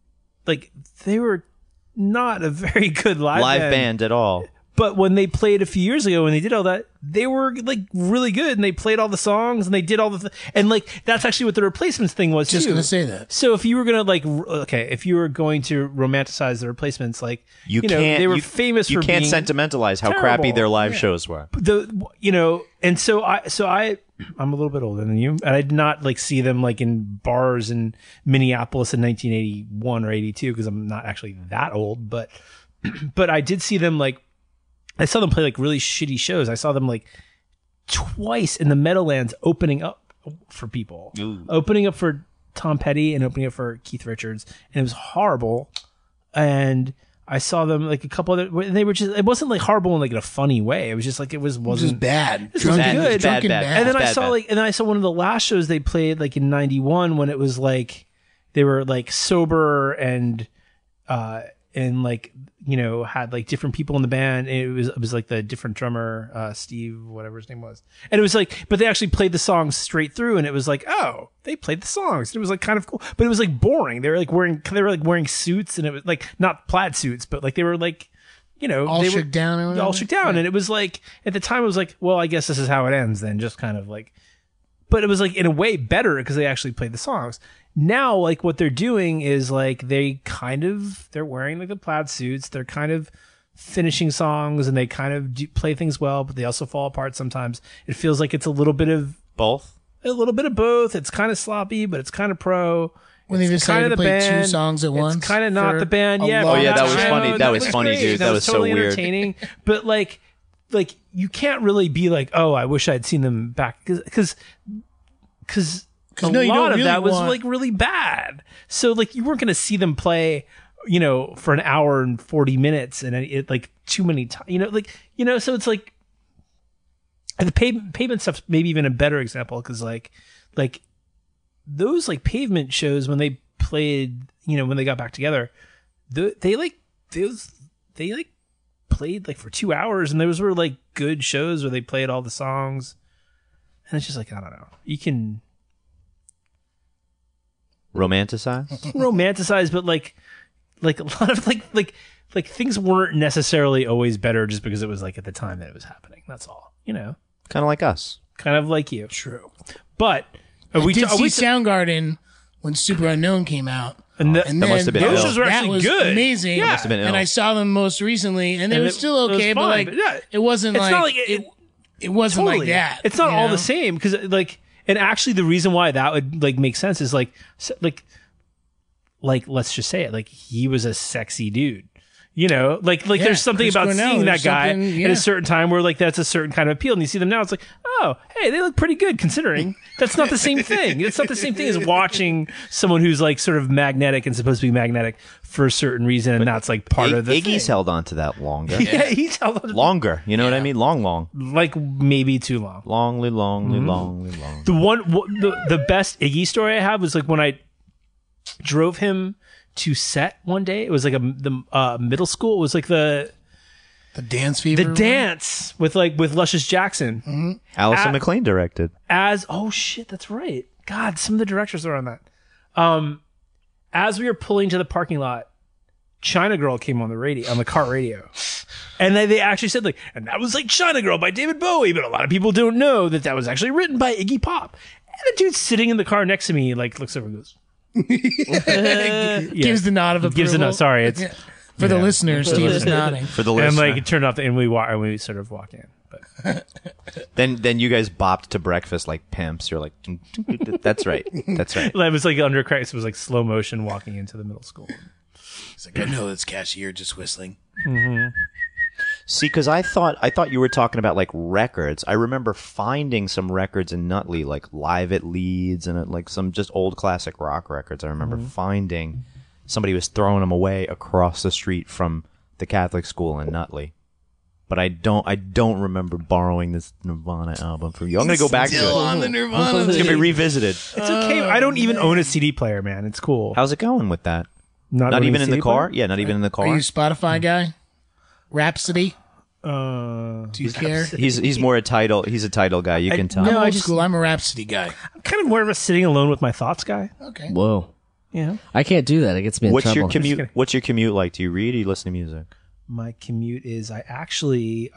they were not a very good live band at all. But when they played a few years ago, when they did all that, they were like really good, and they played all the songs, and they did all the and like that's actually what the Replacements thing was Just too. gonna say that. So if you were gonna if you were going to romanticize the Replacements, like You know, can't. they were you, famous You for can't being sentimentalize how terrible. crappy their live shows were. And so I'm a little bit older than you, and I did not like see them like in bars in Minneapolis in 1981 or 82 because I'm not actually that old, but I did see them like. I saw them play like really shitty shows. I saw them like twice in the Meadowlands opening up for people, opening up for Tom Petty and opening up for Keith Richards, and it was horrible. And I saw them like a couple other. They were just. It wasn't like horrible in like a funny way. It was just like it wasn't just bad. It wasn't good. Drunken bad. And then I Bad, saw bad. and then I saw one of the last shows they played like in '91 when it was like they were like sober and and like, you know, had like different people in the band. And it was like the different drummer, Steve, whatever his name was. And it was like, but they actually played the songs straight through, and it was like, oh, they played the songs. It was like kind of cool, but it was like boring. They were like wearing suits, and it was like not plaid suits, but like they were like, you know, all they shook were down or whatever. all shook down. And it was like, at the time it was like, well, I guess this is how it ends then, just kind of like, but it was like in a way better because they actually played the songs. Now, like what they're doing is like they're wearing like the plaid suits. They're kind of finishing songs, and they kind of play things well, but they also fall apart sometimes. It feels like it's a little bit of both. It's kind of sloppy, but it's kind of pro. When they decided to play two songs at once. It's kind of not the band. Yeah. Oh yeah, that was show. funny. That was funny, great. dude. That was totally so weird. Entertaining, but like you can't really be like, oh, I wish I'd seen them back because a lot of that was like really bad. So like you weren't going to see them play, you know, for an hour and 40 minutes and it like too many times, you know, like, you know, so it's like the pavement stuff's maybe even a better example. Cause like those like Pavement shows when they played, you know, when they got back together, they played like for 2 hours, and those were like good shows where they played all the songs. And it's just like, I don't know, you can romanticize, but like a lot of like things weren't necessarily always better just because it was like at the time that it was happening. That's all, you know, kind of like us, kind of like you. True. But we did see Soundgarden when Super Unknown came out. And that must have been those shows were actually good. Amazing. Yeah. Must have been and I saw them most recently, and they were still okay, but like it wasn't it's like, not like it wasn't totally. like that. It's not all know? the same because like, and actually the reason why that would like make sense is like let's just say it, like he was a sexy dude. You know, like there's something Chris about Cornell, seeing that guy yeah. at a certain time where like that's a certain kind of appeal, and you see them now, it's like, oh, hey, they look pretty good considering. That's not the same thing. It's not the same thing as watching someone who's like sort of magnetic and supposed to be magnetic for a certain reason, and that's like part of the Iggy's thing. held on to that longer. Yeah, he's held on to longer. You know what I mean? Long. Like maybe too long. Longly. The best Iggy story I have was like when I drove him to set one day. It was like the middle school. It was like the dance fever. The dance with Luscious Jackson. Mm-hmm. Allison McLean directed. Oh shit, that's right. God, some of the directors are on that. As we were pulling to the parking lot, China Girl came on the car radio. And they actually said like, and that was like China Girl by David Bowie, but a lot of people don't know that was actually written by Iggy Pop. And the dude sitting in the car next to me like looks over and goes, gives the nod of approval. Gives the nod. Sorry, it's for the listeners. Steve is nodding for the listener. And like it turned off, and we sort of walked in. But then you guys bopped to breakfast like pimps. You're like, that's right. It was like under Christ. It was like slow motion walking into the middle school. It's like, I know this cashier just whistling. Mm-hmm. See, because I thought you were talking about like records. I remember finding some records in Nutley, like Live at Leeds and like some just old classic rock records. I remember finding somebody was throwing them away across the street from the Catholic school in Nutley. But I don't remember borrowing this Nirvana album from you. I'm gonna go back to it. On the Nirvana. It's gonna be revisited. It's okay. I don't even own a CD player, man. It's cool. How's it going with that? Not even in the CD car? player? Yeah, not even in the car. Are you a Spotify guy? Rhapsody? Do you care? He's more a title. He's a title guy. You can tell. I'm old school. I'm a Rhapsody guy. I'm kind of more of a sitting alone with my thoughts guy. Okay. Whoa. Yeah. I can't do that. It gets me in What's trouble. your commute? What's your commute like? Do you read? Or do you listen to music? My commute is I actually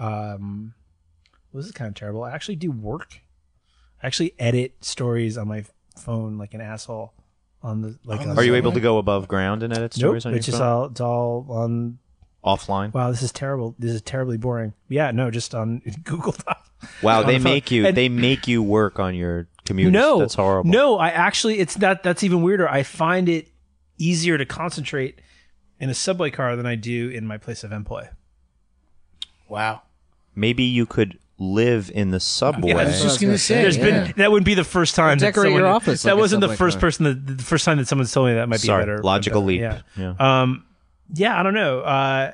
this is kind of terrible. I actually do work. I actually edit stories on my phone like an asshole. On the Are you able to go above ground and edit stories on your phone? It's all on offline. Wow, this is terrible. This is terribly boring. Yeah, no, just on Google Docs. Wow, they make you work on your commute. No, that's horrible. No, I actually that's even weirder. I find it easier to concentrate in a subway car than I do in my place of employ. Wow. Maybe you could live in the subway. Yeah, I was just going to say. That wouldn't be the first time. Decorate your office. That like wasn't the first car. person. The first time that someone's told me that might be a better logical leap. Yeah. Yeah. Yeah, I don't know.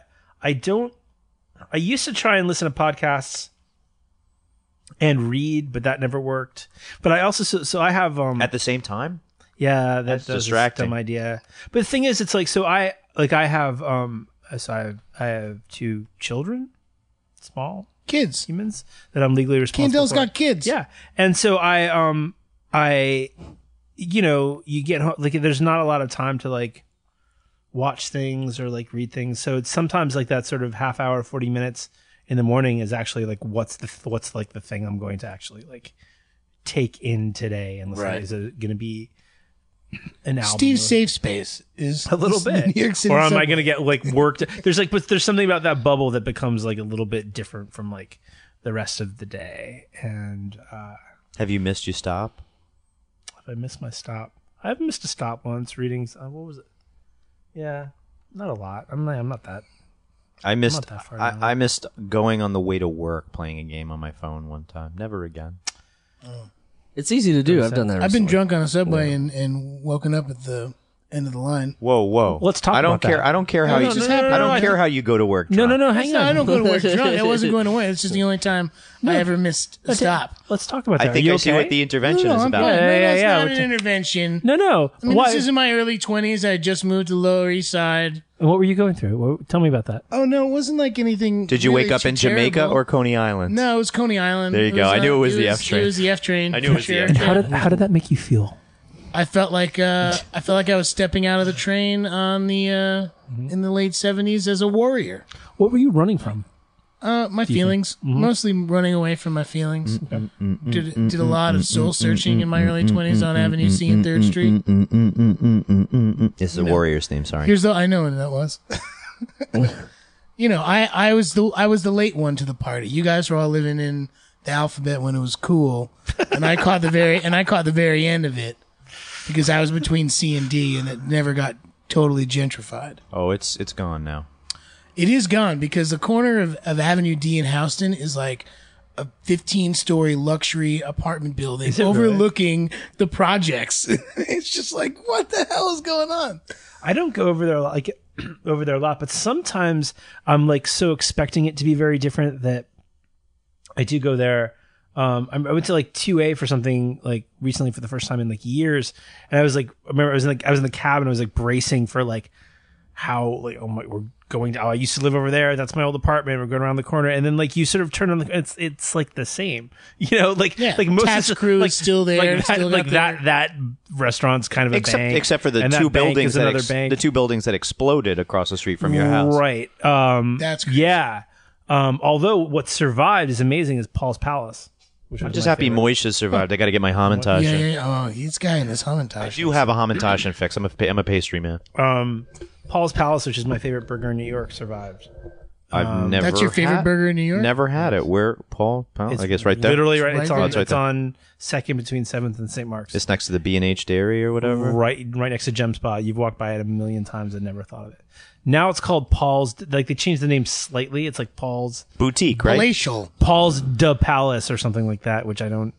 I used to try and listen to podcasts and read, but that never worked. But I also so I have at the same time. Yeah, that's a distracting. dumb idea. But the thing is, it's like like I have so I have 2 children, small Kids. humans that I'm legally responsible Kendall's for. got kids. Yeah. And so I you know, you get home, like there's not a lot of time to like watch things or like read things. So it's sometimes like that sort of half hour, 40 minutes in the morning is actually like what's like the thing I'm going to actually like take in today and listen to. Is it going to be an album? Steve's safe space is a little bit. New York City or am subway. I going to get like worked? There's something about that bubble that becomes like a little bit different from like the rest of the day. And Have you missed your stop? I missed my stop. I've missed a stop once reading. What was it? Yeah, not a lot. I'm not that. I missed. not that far down. I missed going on the way to work playing a game on my phone one time. Never again. It's easy to do. I've done that. I've been recently. drunk on a subway and woken up at the end of the line. Whoa. Let's talk I don't about care. that. I don't care how you. I don't care how you go to work. No, drunk. hang on. I don't go to work drunk. I wasn't going away. It's just the only time I ever missed a stop. Let's talk about that. I think Are you I see okay? what the intervention is I'm about. fine. Yeah, No, yeah, that's yeah. not We're an intervention. No. I mean, Why? this is in my early 20s. I just moved to Lower East Side. What were you going through? Tell me about that. Oh, no, it wasn't like anything. Did you really wake up too in Jamaica terrible. or Coney Island? No, it was Coney Island. There you go. I knew it was the F train. It was the F train. I knew it was for the sure. F train. How did that make you feel? I felt like I was stepping out of the train on the in the late 70s as a warrior. What were you running from? My feelings, mostly running away from my feelings. Did a lot of soul searching in my early 20s on Avenue C and 3rd Street. It's the Warriors theme. Sorry. I know what that was. You know, I was the late one to the party. You guys were all living in the alphabet when it was cool, and I caught the very end of it because I was between C and D, and it never got totally gentrified. Oh, it's gone now. It is gone because the corner of Avenue D in Houston is like a 15-story luxury apartment building Is it overlooking the projects. It's just like, what the hell is going on? I don't go over there a lot, but sometimes I'm like so expecting it to be very different that I do go there. I went to like 2A for something like recently for the first time in like years, and I was like, I remember I was in the cab and I was like bracing for like how like I used to live over there. That's my old apartment. We're going around the corner, and then like you sort of turn on it's like the same, you know, like most Task Crew is still there, like still got that restaurant's kind of a bank, except for the and that two bank buildings is another bank. the two buildings that exploded across the street from your house. Right. That's crazy. Yeah. Although what survived is amazing is Paul's Palace. Which I'm was just my happy favorite. Moishe survived. I got to get my hamantash. Yeah, in. yeah. Oh, this guy and his hamantash. I do have a hamantash fix. I'm a pastry man. Paul's Palace, which is my favorite burger in New York, survived. I've never. That's your favorite burger in New York? Never had it. Where Paul? It's I guess right there. Literally right. It's Right on. there. It's on Second between 7th and St. Mark's. It's next to the B&H Dairy or whatever. Right next to Gem Spot. You've walked by it a million times and never thought of it. Now it's called Paul's. Like they changed the name slightly. It's like Paul's Boutique, right? Palatial. Paul's de Palace or something like that, which I don't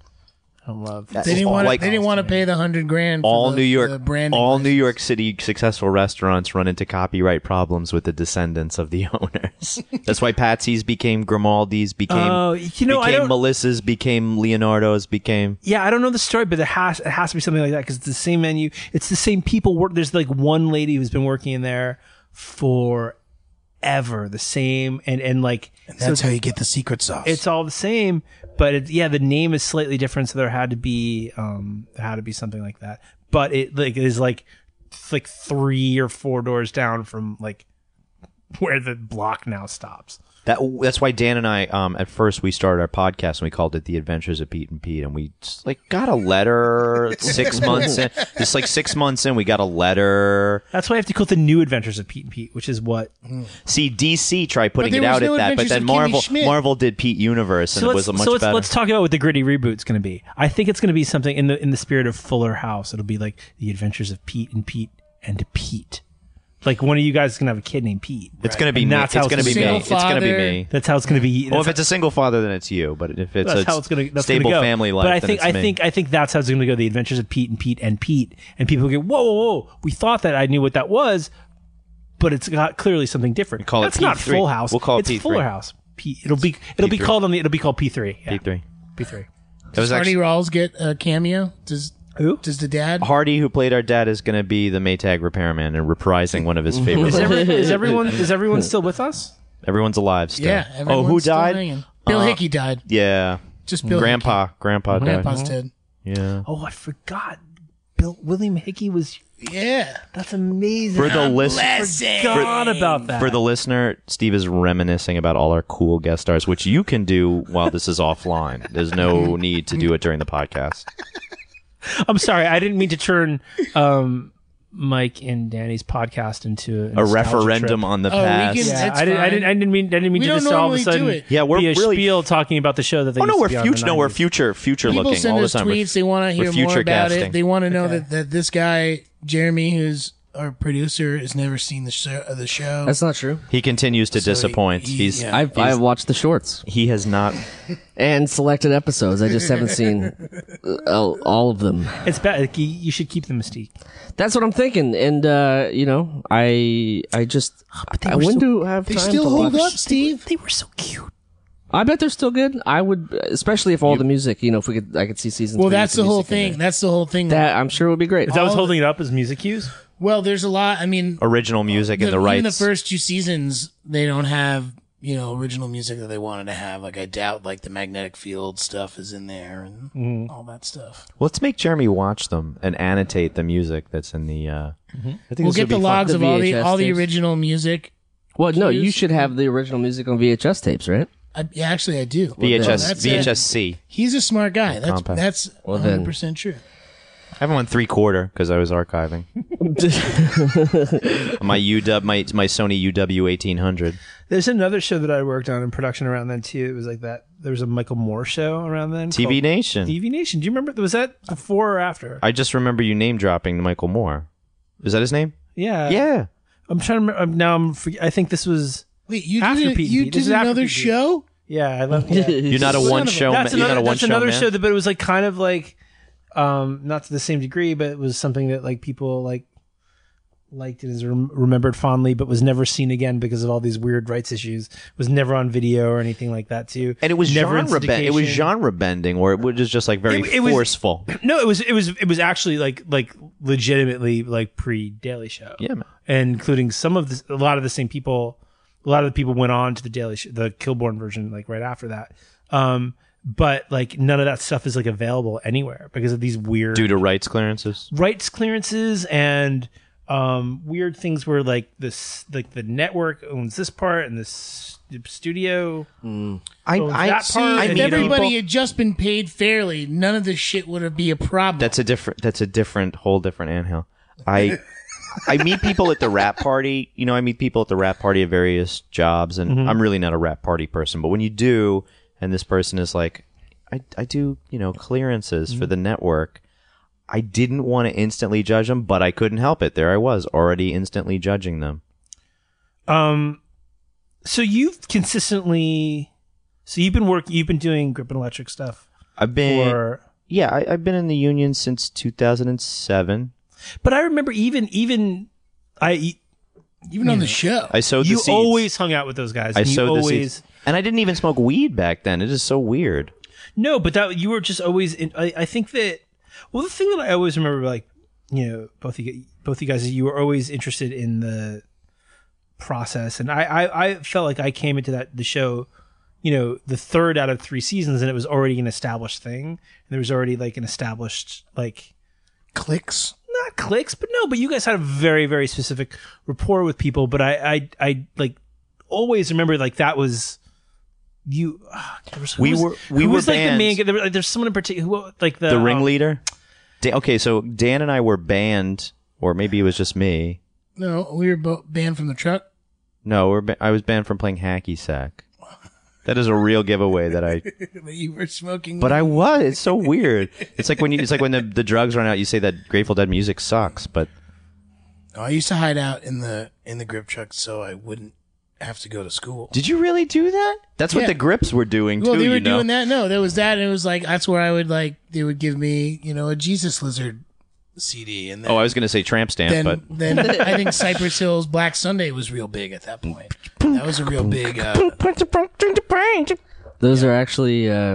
love. That's They didn't want. like- They didn't want to pay the $100,000. For all the, New York, the branding all license. New York City successful restaurants run into copyright problems with the descendants of the owners. That's why Patsy's became Grimaldi's, became I don't- Melissa's, became Leonardo's, became. Yeah, I don't know the story, but it has to be something like that because it's the same menu. It's the same people work. There's like one lady who's been working in there forever, the same, and like And that's how you get the secret sauce. it's all the same, but the name is slightly different, so there had to be something like that. But it is like 3 or 4 doors down from like where the block now stops. That's why Dan and I, at first, we started our podcast and we called it The Adventures of Pete and Pete, and we just, got a letter 6 months in. Just 6 months in, we got a letter. That's why I have to call it The New Adventures of Pete and Pete, which is what. See, DC tried putting there it was out no at that, but Adventures then of Kimmy Schmidt. Marvel did Pete Universe, and it was much better. Let's talk about what the gritty reboot's going to be. I think it's going to be something in the spirit of Fuller House. It'll be like The Adventures of Pete and Pete. Like one of you guys is gonna have a kid named Pete. It's gonna be And me. that's It's how gonna be me. Single It's gonna be father. me. That's how it's gonna be. Well, if it's a single father, then it's you. But if it's That's a how it's gonna. That's stable gonna go. family life, but I then think it's me. I think that's how it's gonna go. The Adventures of Pete, and people go, whoa! We thought that I knew what that was, but it's got clearly something different. call it That's not P3. Full House. We'll call it it's P3. Fuller House. It'll be P3. called P3. Yeah. P3. P3. That was Does Artie actually Rawls get a cameo? Does Who? Does the dad? Hardy, who played our dad, is going to be the Maytag repairman and reprising one of his favorite. Is everyone still with us? Everyone's alive still. Yeah. Who still died? hanging. Bill Hickey died. Yeah. Just Bill Grandpa. Hickey. Grandpa died. Grandpa's dead. Yeah. Oh, I forgot. William Hickey was. Yeah. That's amazing. For the Forgot about that. For the listener, Steve is reminiscing about all our cool guest stars, which you can do while this is offline. There's no need to do it during the podcast. I'm sorry, I didn't mean to turn Mike and Danny's podcast into a referendum trip on the past. I didn't mean to just all of a sudden we're be a really spiel talking about the show that they. we're future People looking send all the us time. tweets. They want to hear future more about casting. it. They want to know that this guy Jeremy, who's our producer, has never seen the show. That's not true. He continues to disappoint. I've watched the shorts. He has not. And selected episodes. I just haven't seen all of them. It's bad. Like, you should keep the mystique. That's what I'm thinking. And, I just, I wouldn't have time to still hold watch. up, Steve. They were so cute. I bet they're still good. I would, especially if all the music, if I could see season 3. Well, that's the whole thing. That's the whole thing. That I'm sure would be great. Is that what's holding it up as music cues? Well, there's a lot. I mean, original music and the rights. Even the first 2 seasons, they don't have, original music that they wanted to have. Like, I doubt, the magnetic field stuff is in there and all that stuff. Well, let's make Jeremy watch them and annotate the music that's in the. I think we'll get the logs of all the original music. Well, no, you should have the original music on VHS tapes, right? Actually, I do. VHS-C. He's a smart guy. That's 100% true. I haven't won 3/4 because I was archiving my Sony UW 1800. There's another show that I worked on in production around then too. It was like that. There was a Michael Moore show around then. TV Nation. TV Nation. Do you remember? Was that before or after? I just remember you name dropping Michael Moore. Is that his name? Yeah. Yeah. I'm trying to remember. Now I think this was. Wait, you did another show? Yeah, I love. Yeah. You're not a one show. That's you're not a one that's show another man? show, but it was kind of not to the same degree, but it was something that people liked and is remembered fondly, but was never seen again because of all these weird rights issues. Was never on video or anything like that too. And it was never it was genre bending, or it was just very forceful. No, it was actually legitimately pre Daily Show. Yeah, man. And including a lot of the same people. A lot of the people went on to the Daily Show, the Kilborn version, right after that. But none of that stuff is available anywhere because of these weird due to rights clearances and weird things where the network owns this part and this studio owns that part. If everybody had just been paid fairly, none of this shit would be a problem. That's a whole different anthill. I meet people at the rap party. I meet people at the rap party at various jobs, and I'm really not a rap party person. But when you do, and this person is like, I do, clearances for the network. I didn't want to instantly judge them, but I couldn't help it. There I was, already instantly judging them. So you've consistently, you've been doing Grip and Electric stuff. I've been in the union since 2007. But I remember even on the show, I sowed the seeds. You always hung out with those guys. I sowed the seeds. And I didn't even smoke weed back then. It is so weird. No, but you were just always I think that, well, the thing that I always remember, both you guys, is you were always interested in the process. And I felt like I came into the show, the third out of 3 seasons, and it was already an established thing. And there was already an established, clicks. Not clicks, but you guys had a very, very specific rapport with people. But I always remember that was you. We were bands. the main. There's someone in particular who the ringleader. Okay, so Dan and I were banned, or maybe it was just me. No, we were banned from the truck. No, I was banned from playing hacky sack. That is a real giveaway that I. You were smoking. But I was. It's so weird. It's like when the drugs run out, you say that Grateful Dead music sucks. But I used to hide out in the grip truck so I wouldn't have to go to school. Did you really do that? That's what the Grips were doing too. Well, they were doing that. No, there was that, and it was that's where I would they would give me a Jesus Lizard CD, and then, I was going to say Tramp Stamp, but then I think Cypress Hill's Black Sunday was real big at that point. That was a real big. Those are actually that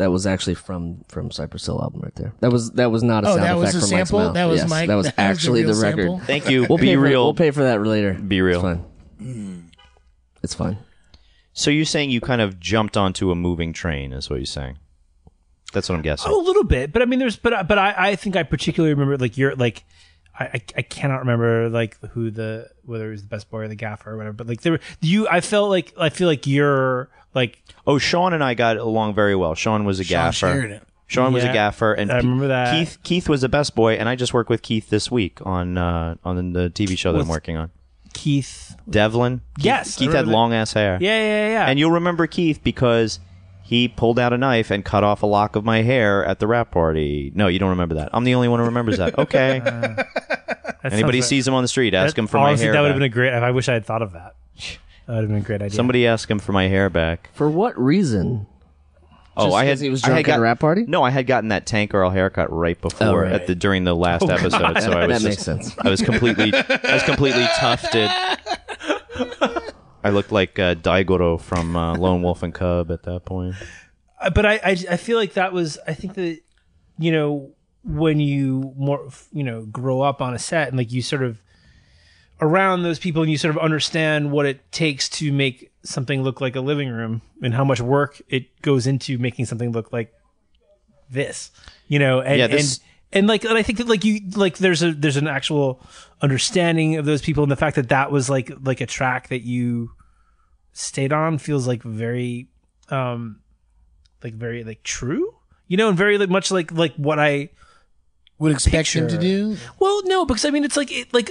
That was actually from Cypress Hill album right there. That was not a sound that was effect a from sample? Mike's mouth. That was yes, Mike- that was that was actually the the real record. sample? Thank you. We'll Be pay real. We'll pay for that later. Be real. It's fine. It's fine. So you're saying you kind of jumped onto a moving train, is what you're saying? That's what I'm guessing. Oh, a little bit, but I mean, but I think I particularly remember like you're like. I cannot remember like whether it was the best boy or the gaffer or whatever, but like I feel like you're like, oh, Sean and I got along very well. Sean was a gaffer. Sean was a gaffer, and I remember that. Keith was the best boy, and I just worked with Keith this week on the TV show that I'm working on. Keith Devlin. Yes, Keith had long ass hair. Yeah. And you'll remember Keith because he pulled out a knife and cut off a lock of my hair at the rap party. No, you don't remember that. I'm the only one who remembers that. Okay. Anybody sees him on the street, ask him for honestly, my hair that would back. have been a great. I wish I had thought of that. That would have been a great idea. Somebody ask him for my hair back. For what reason? Oh, Just I had. because he was drunk at a rap party? No, I had gotten that Tank Girl haircut right before during the last episode. So I was that makes sense. I was completely tufted. I looked like Daigoro from Lone Wolf and Cub at that point. But I feel like that was. I think that when you grow up on a set and like you sort of around those people and you sort of understand what it takes to make something look like a living room and how much work it goes into making something look like this, and I think that like you like there's an actual understanding of those people, and the fact that was like a track that you stayed on feels like very very true, and very much like what I would expect him to do. Well, no, because I mean it's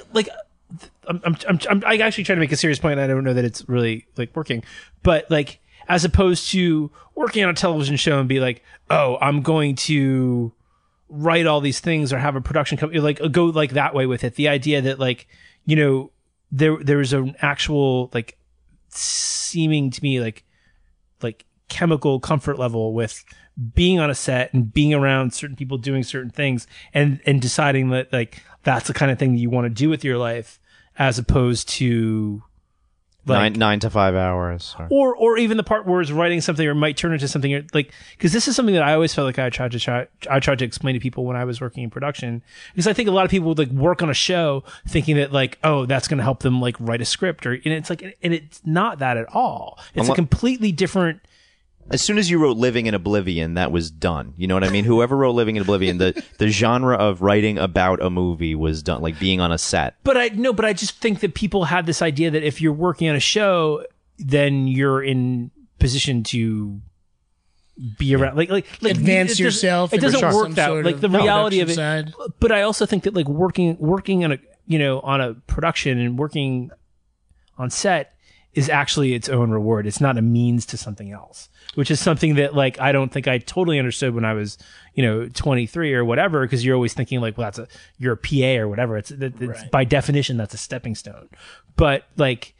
I actually try to make a serious point, and I don't know that it's really like working, but like as opposed to working on a television show and be like, oh, I'm going to write all these things or have a production company, like go like that way with it. The idea that like, there's an actual like seeming to me like chemical comfort level with being on a set and being around certain people doing certain things and deciding that like that's the kind of thing that you want to do with your life, as opposed to like 9 to 5 hours, or even the part where it's writing something or might turn into something like, because this is something that I always felt like I tried to explain to people when I was working in production, because I think a lot of people would like work on a show thinking that like, oh, that's going to help them like write a script, and it's like, and it's not that at all. It's a completely different. As soon as you wrote Living in Oblivion, that was done. You know what I mean? Whoever wrote Living in Oblivion, the genre of writing about a movie was done, like being on a set. But I just think that people had this idea that if you're working on a show, then you're in position to be around, like advance yourself. It doesn't for work some that sort like of the reality of it. side. But I also think that like working on a on a production and working on set is actually its own reward. It's not a means to something else, which is something that like I don't think I totally understood when I was 23 or whatever, because you're always thinking like, well, you're a PA or whatever. It's right. By definition that's a stepping stone. But like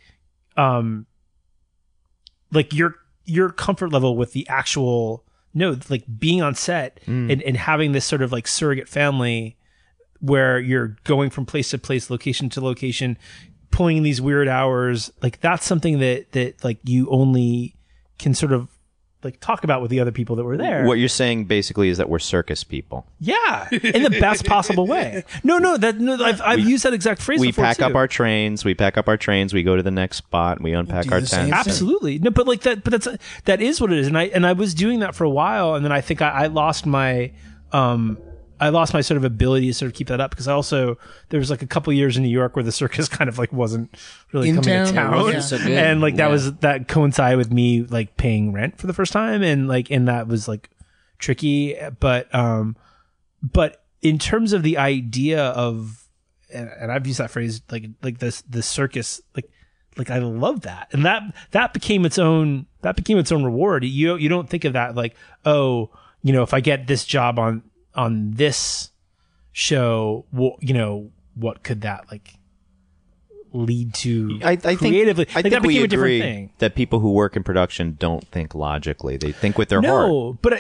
your comfort level with the actual like being on set and having this sort of like surrogate family where you're going from place to place, location to location, pulling these weird hours, like that's something that like you only can sort of like talk about with the other people that were there. What you're saying basically is that we're circus people. Yeah, in the best possible way. I've used that exact phrase. We before pack too. up our trains. We go to the next spot. And we unpack our tents. Absolutely, no, but like that. But that is what it is. And I was doing that for a while, and then I think I lost my sort of ability to sort of keep that up, because there was like a couple years in New York where the circus kind of like wasn't really coming to town, so good. and like that coincided with me like paying rent for the first time, and that was like tricky. But in terms of the idea of, and I've used that phrase like this the circus, like I love that, and that became its own reward. You don't think of that like, oh, if I get this job on this show, what could that like lead to creatively? I think that we became a different agree thing. that people who work in production don't think logically; they think with their heart. But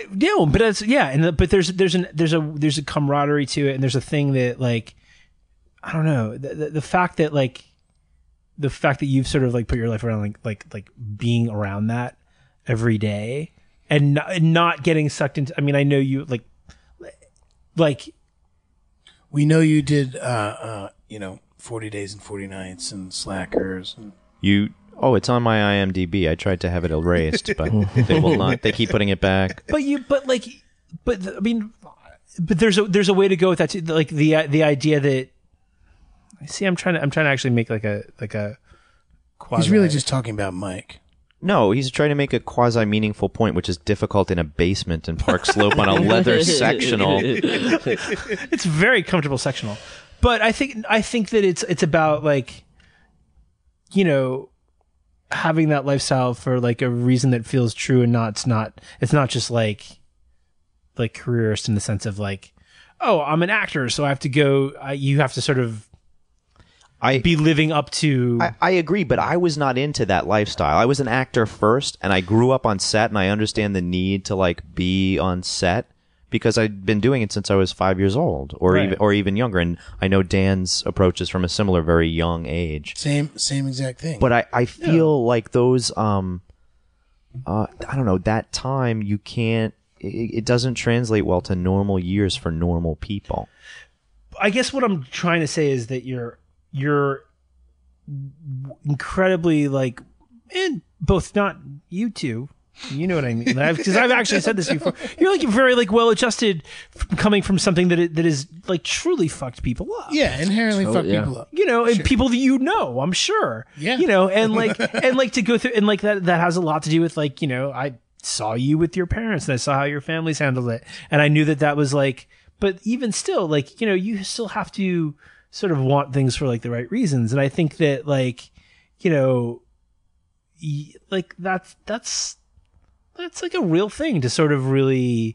there's a camaraderie to it, and there's a thing that like, I don't know, the fact that you've sort of like put your life around like being around that every day. and not getting sucked into. I mean, I know you like. We know you did, 40 Days and 40 Nights and Slackers. And... it's on my IMDb. I tried to have it erased, but they will not. They keep putting it back. But there's a way to go with that too. Like the idea that, see, I'm trying to actually make like a quasi. He's really just talking about Mike. No, he's trying to make a quasi-meaningful point, which is difficult in a basement in Park Slope on a leather sectional. It's very comfortable sectional, but I think that it's about like, having that lifestyle for like a reason that feels true and it's not just like careerist in the sense of like, oh, I'm an actor, so I have to go. You have to sort of. Be living up to... I agree, but I was not into that lifestyle. I was an actor first, and I grew up on set, and I understand the need to like be on set because I'd been doing it since I was 5 years old, or even younger. And I know Dan's approach is from a similar, very young age. Same exact thing. But I feel like those, I don't know, that time you can't. It doesn't translate well to normal years for normal people. I guess what I'm trying to say is that you're incredibly like, and both, not you two, you know what I mean, because I've actually said this before. You're like very like well adjusted, coming from something that is like truly fucked people up. Yeah, inherently fucked people up. And people that I'm sure. Yeah. And like to go through and like that has a lot to do with like I saw you with your parents and I saw how your families handled it, and I knew that was like, but even still like you still have to sort of want things for like the right reasons. And I think that like, like that's like a real thing to sort of really,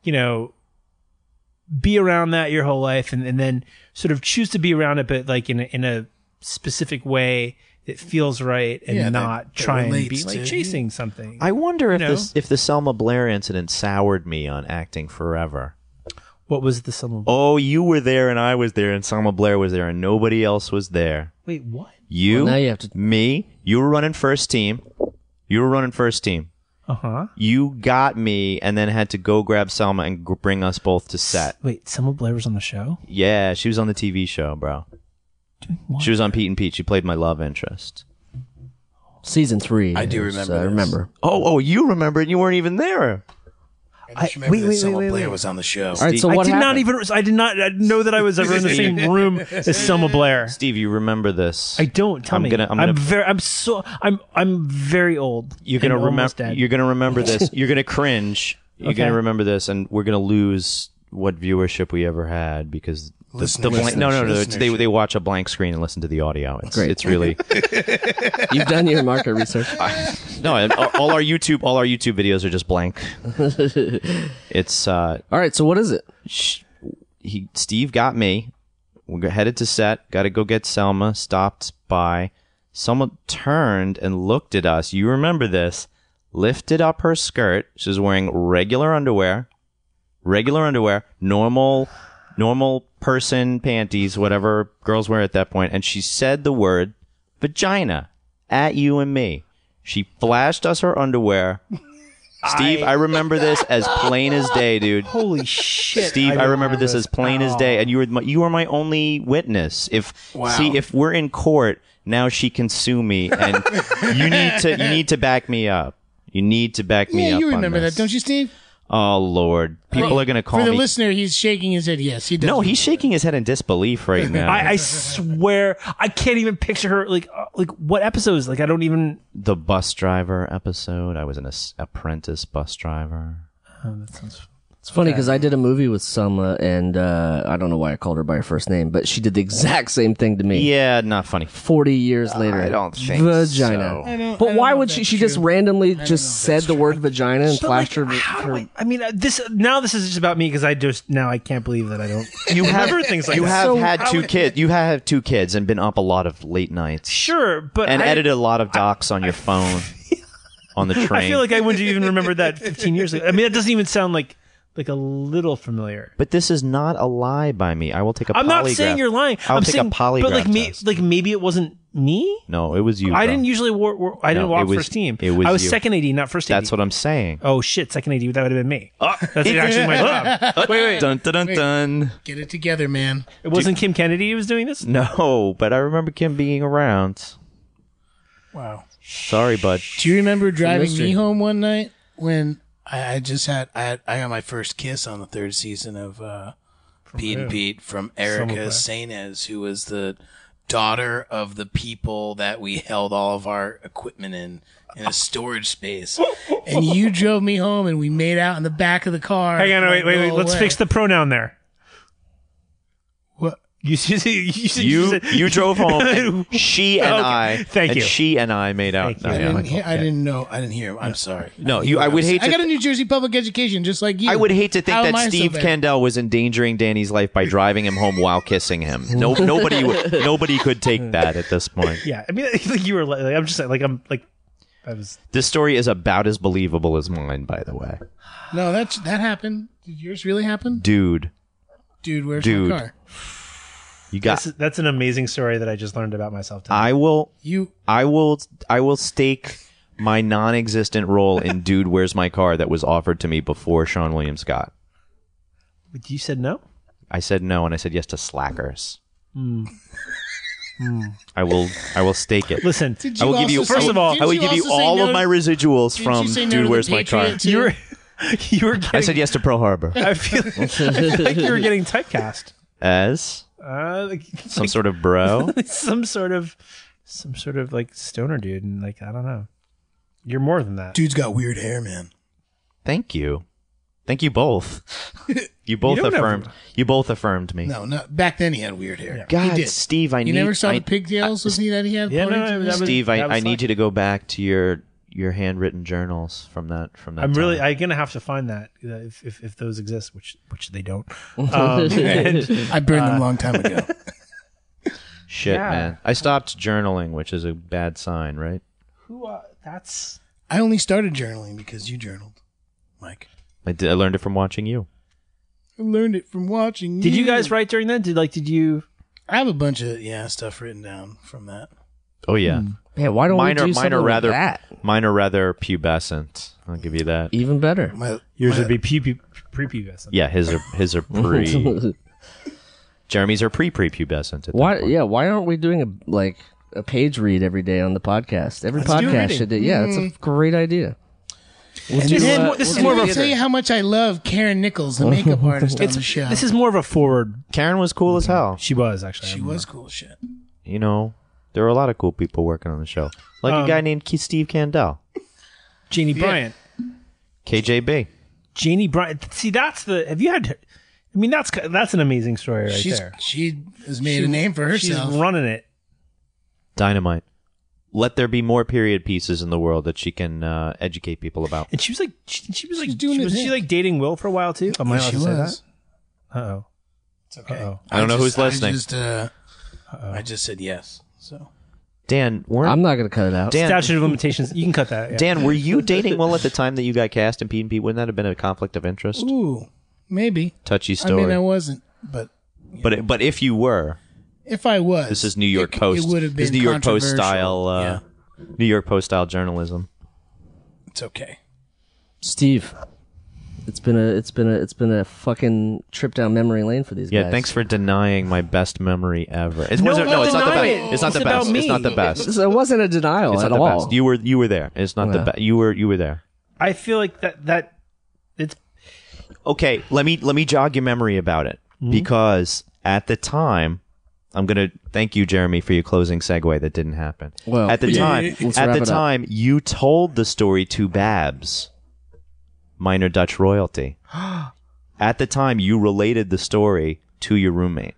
be around that your whole life and then sort of choose to be around it, but like in a specific way that feels right and not try and be like chasing something. I wonder if the Selma Blair incident soured me on acting forever. What was the Selma Blair? Oh, you were there and I was there and Selma Blair was there and nobody else was there. Wait, what? You, now you have to... me, you were running first team. Uh-huh. You got me and then had to go grab Selma and bring us both to set. Wait, Selma Blair was on the show? Yeah, she was on the TV show, bro. She was on Pete and Pete. She played my love interest. Season 3. I do remember. I remember. Oh, you remember and you weren't even there. I just remember that Selma Blair was on the show. All right, so what happened? I did not know that I was ever in the same room as Selma Blair. Steve, you remember this? I don't. Tell me. I'm very old. You're gonna remember. You're gonna remember this. You're gonna cringe. You're gonna remember this, and we're gonna lose what viewership we ever had because the blank. No. They watch a blank screen and listen to the audio. It's great. It's really. You've done your market research. No, all our YouTube videos are just blank. It's all right. So what is it? Steve got me. We're headed to set. Got to go get Selma. Stopped by. Someone turned and looked at us. You remember this? Lifted up her skirt. She was wearing regular underwear. Normal person panties, whatever girls wear at that point, and she said the word vagina at you and me. She flashed us her underwear. Steve, I remember this as plain as day, dude. Holy shit. Steve, I remember this as plain as day, and you were my only witness. If we're in court, now she can sue me, and you need to back me up. You need to back me up. Yeah, you remember on this. that, don't you, Steve? Oh, Lord. People are going to call me... For the listener, he's shaking his head. Yes, he does. No, he's shaking his head in disbelief right now. I swear, I can't even picture her. Like what episodes? Like, I don't even... The bus driver episode. I was an apprentice bus driver. Oh, that sounds... It's funny because I did a movie with Selma, and I don't know why I called her by her first name, but she did the exact same thing to me. Yeah, not funny. 40 years later. I don't think vagina. so. But why would she just randomly just said the word vagina and flashed her... this is just about me because I can't believe that I don't remember things like that. You have had two kids. You have 2 kids and been up a lot of late nights. Sure, but edited a lot of docs on your phone on the train. I feel like I wouldn't even remember that 15 years ago. I mean, it doesn't even sound like a little familiar. But this is not a lie by me. I will take a polygraph. I'm not saying you're lying. I'll take a polygraph but test. maybe it wasn't Me? No, it was you. I bro. didn't usually I didn't No, walk it was- first team. it was I was you. second AD, not first AD. That's what I'm saying. Oh shit, second AD. That would have been me. That's actually my job. Wait. Dun dun dun dun. Get it together, man. It wasn't Kim Kennedy who was doing this? No, but I remember Kim being around. Wow. Sorry, bud. Do you remember driving mystery. me home one night when I got my first kiss on the third season of Pete and Pete from Erica Sainez, who was the daughter of the people that we held all of our equipment in a storage space. And you drove me home and we made out in the back of the car. Hang on, wait. Go Let's away. fix the pronoun there. What? You drove home. And she and I. Thank and you. She and I made out. Thank you. No, I didn't know. I didn't hear. I'm sorry. No, I would hate to. I got a New Jersey public education just like you. I would hate to think How am that I so Steve bad? Kandel was endangering Danny's life by driving him home while kissing him. Nobody could take that at this point. Yeah, I mean, like you were like, I'm just saying, like I'm like, I was. This story is about as believable as mine, by the way. No, that happened. Did yours really happen? Dude, Where's Dude. my car? you got. That's an amazing story that I just learned about myself today. I will You stake my non-existent role in Dude, Where's My Car that was offered to me before Sean William Scott. But you said no. I said no, and I said yes to Slackers. I will stake it. Listen, Did I will give you. also first say- of all, didn't I will you give you also say all no of to- my residuals didn't from you say no Dude, to Where's the My Car. Patriot too? you were. Getting, I said yes to Pearl Harbor. I feel like you were getting typecast. As Like, some sort of bro. some sort of like stoner dude, and like I don't know. You're more than that. Dude's got weird hair, man. Thank you. Thank you both. You both don't affirmed. have- You both affirmed me. No, back then he had weird hair. God, he did. Steve, I You need. never saw I- the pigtails that he had? Yeah, no, ponytails? that was- Steve, that was I need like- you to go back to your handwritten journals from that. I'm really. time. I'm gonna have to find that if those exist, which they don't. And, I burned them a long time ago. Shit, Yeah. man. I stopped journaling, which is a bad sign, right? who? That's. I only started journaling because you journaled, Mike. I learned it from watching you. I learned it from watching Did you guys write during that? Did you? I have a bunch of stuff written down from that. Oh yeah, Man, why don't mine we are do something like rather that? mine are rather pubescent. I'll give you that. Even better. Yours would be prepubescent. Yeah, his are pre. Jeremy's are pre-prepubescent. at that Why? point. Yeah. Why aren't we doing a page read every day on the podcast? Every Let's do a podcast reading. should do. Yeah, that's a great idea. And This then, is and more of I'll a. tell you how much I love Karen Nichols, the makeup artist on the show. This is more of a forward. Karen was cool as hell. She was actually. She was cool as shit. You know, there were a lot of cool people working on the show, like a guy named Steve Kandel, Janie Bryant. KJB. Janie Bryant. See, that's the. Have you had? I mean, that's an amazing story right there. She has made a name for herself. She's running it. Dynamite. Let there be more period pieces in the world that she can educate people about. And she was like, she was like, doing it was she now. like dating Will for a while too? Am I allowed she to say was. that? Uh-oh. It's okay. Uh-oh. I don't know who's listening. I just said yes. So Dan, I'm not going to cut it out. Dan, Statute of limitations. You can cut that. Yeah. Dan, were you dating Will at the time that you got cast in Pete and Pete? Wouldn't that have been a conflict of interest? ooh, maybe. Touchy I story. mean, I wasn't, but but if you were, if I was, this is New York Post. It would have been This is New York Post controversial. style. Yeah, New York Post style journalism. it's okay. Steve, it's been a fucking trip down memory lane for these Yeah, guys. thanks for denying my best memory ever. It's No, not no, it's not the deny best. it. It's not It's the about best. me. It's not the best. It wasn't a denial It's at not the all. best. You were there. It's not the Yeah. best. You were there. I feel like that it's Okay, let me jog your memory about it because at the time, I'm gonna thank you, Jeremy, for your closing segue that didn't happen. Well, at the time, let's wrap it up. you told the story to Babs, minor Dutch royalty. At the time, you related the story to your roommate.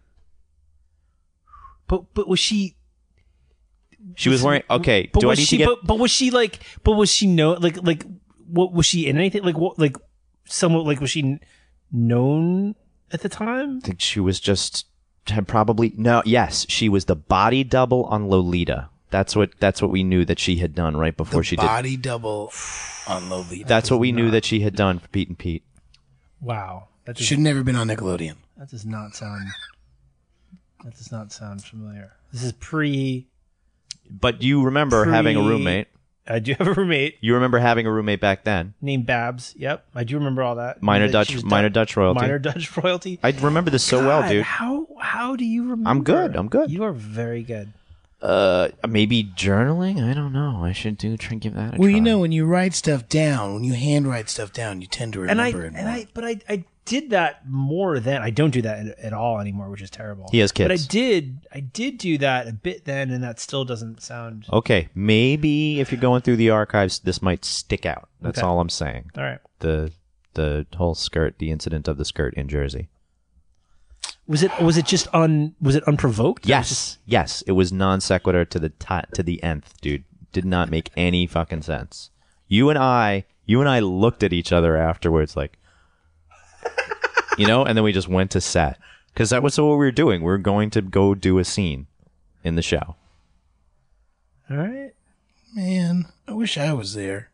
but was she? She was wearing. Okay, But do I was need she? to get? But was she like? But was she like? What was she in anything? Like what? Like someone? Like was she known at the time? I think she was just had probably no. Yes, she was the body double on Lolita. That's what we knew that she had done right before she did. Body double on Lolita. That's what we knew that she had done for Pete and Pete. Wow, that does, Should never been on Nickelodeon. that does not sound. That does not sound familiar. This is pre. But you remember having a roommate. I do have a roommate. You remember having a roommate back then. Named Babs. Yep. I do remember all that. Minor Dutch royalty. Minor Dutch royalty. I remember this so well, dude. How do you remember? I'm good. You are very good. Maybe journaling? I don't know. I should try and give that a try. Well, you know, when you write stuff down, when you handwrite stuff down, you tend to remember it more. But I did that more then. I don't do that at all anymore, which is terrible. He has kids. But I did do that a bit then, and that still doesn't sound... Okay, maybe if you're going through the archives, this might stick out. That's all I'm saying. All right. The whole skirt, the incident of the skirt in Jersey. Was it unprovoked? Yes. Yes, it was non sequitur to the nth, dude. Did not make any fucking sense. You and I looked at each other afterwards like, and then we just went to set. Because that was what we were doing. We were going to go do a scene in the show. All right. Man, I wish I was there.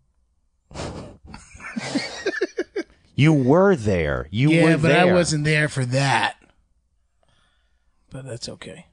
You were there. You were there. Yeah, but I wasn't there for that. But that's okay.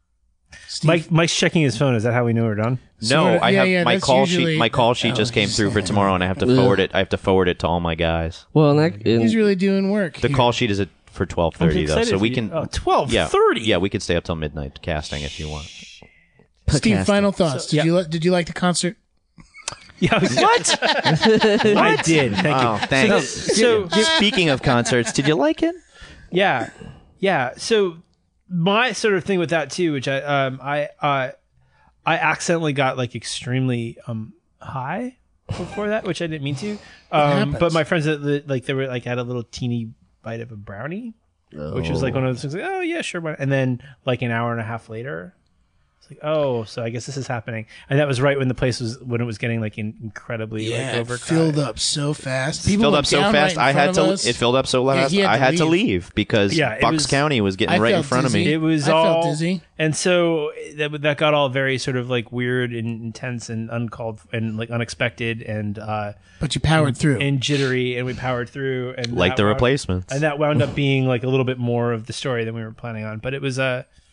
Mike's checking his phone. Is that how we know we're done? No, I have my call sheet. My call sheet Oh, just came through for tomorrow, and I have to forward it. I have to forward it to all my guys. Well, he's really doing work. The call sheet is for 12:30 though, so we can. 12:30. Yeah, we could stay up till midnight casting if you want. Steve, final thoughts. Did you like the concert? Yeah. What? I did. Thank you. Oh, thanks. So speaking of concerts, did you like it? Yeah. So my sort of thing with that too, which I accidentally got like extremely high before that, which I didn't mean to. But my friends they were like had a little teeny bite of a brownie, which was like one of those things. Like, oh yeah, sure. And then like an hour and a half later, it's like, oh, so I guess this is happening. And that was right when it was getting like incredibly like overcrowded. It filled up so fast. It filled up so fast. It filled up so fast. I had to leave because Bucks County was getting right in front of me. It was I felt dizzy. And so that got all very sort of like weird and intense and uncalled and like unexpected and but you powered through and jittery, and we powered through and like the Replacements, and that wound up being like a little bit more of the story than we were planning on. But it was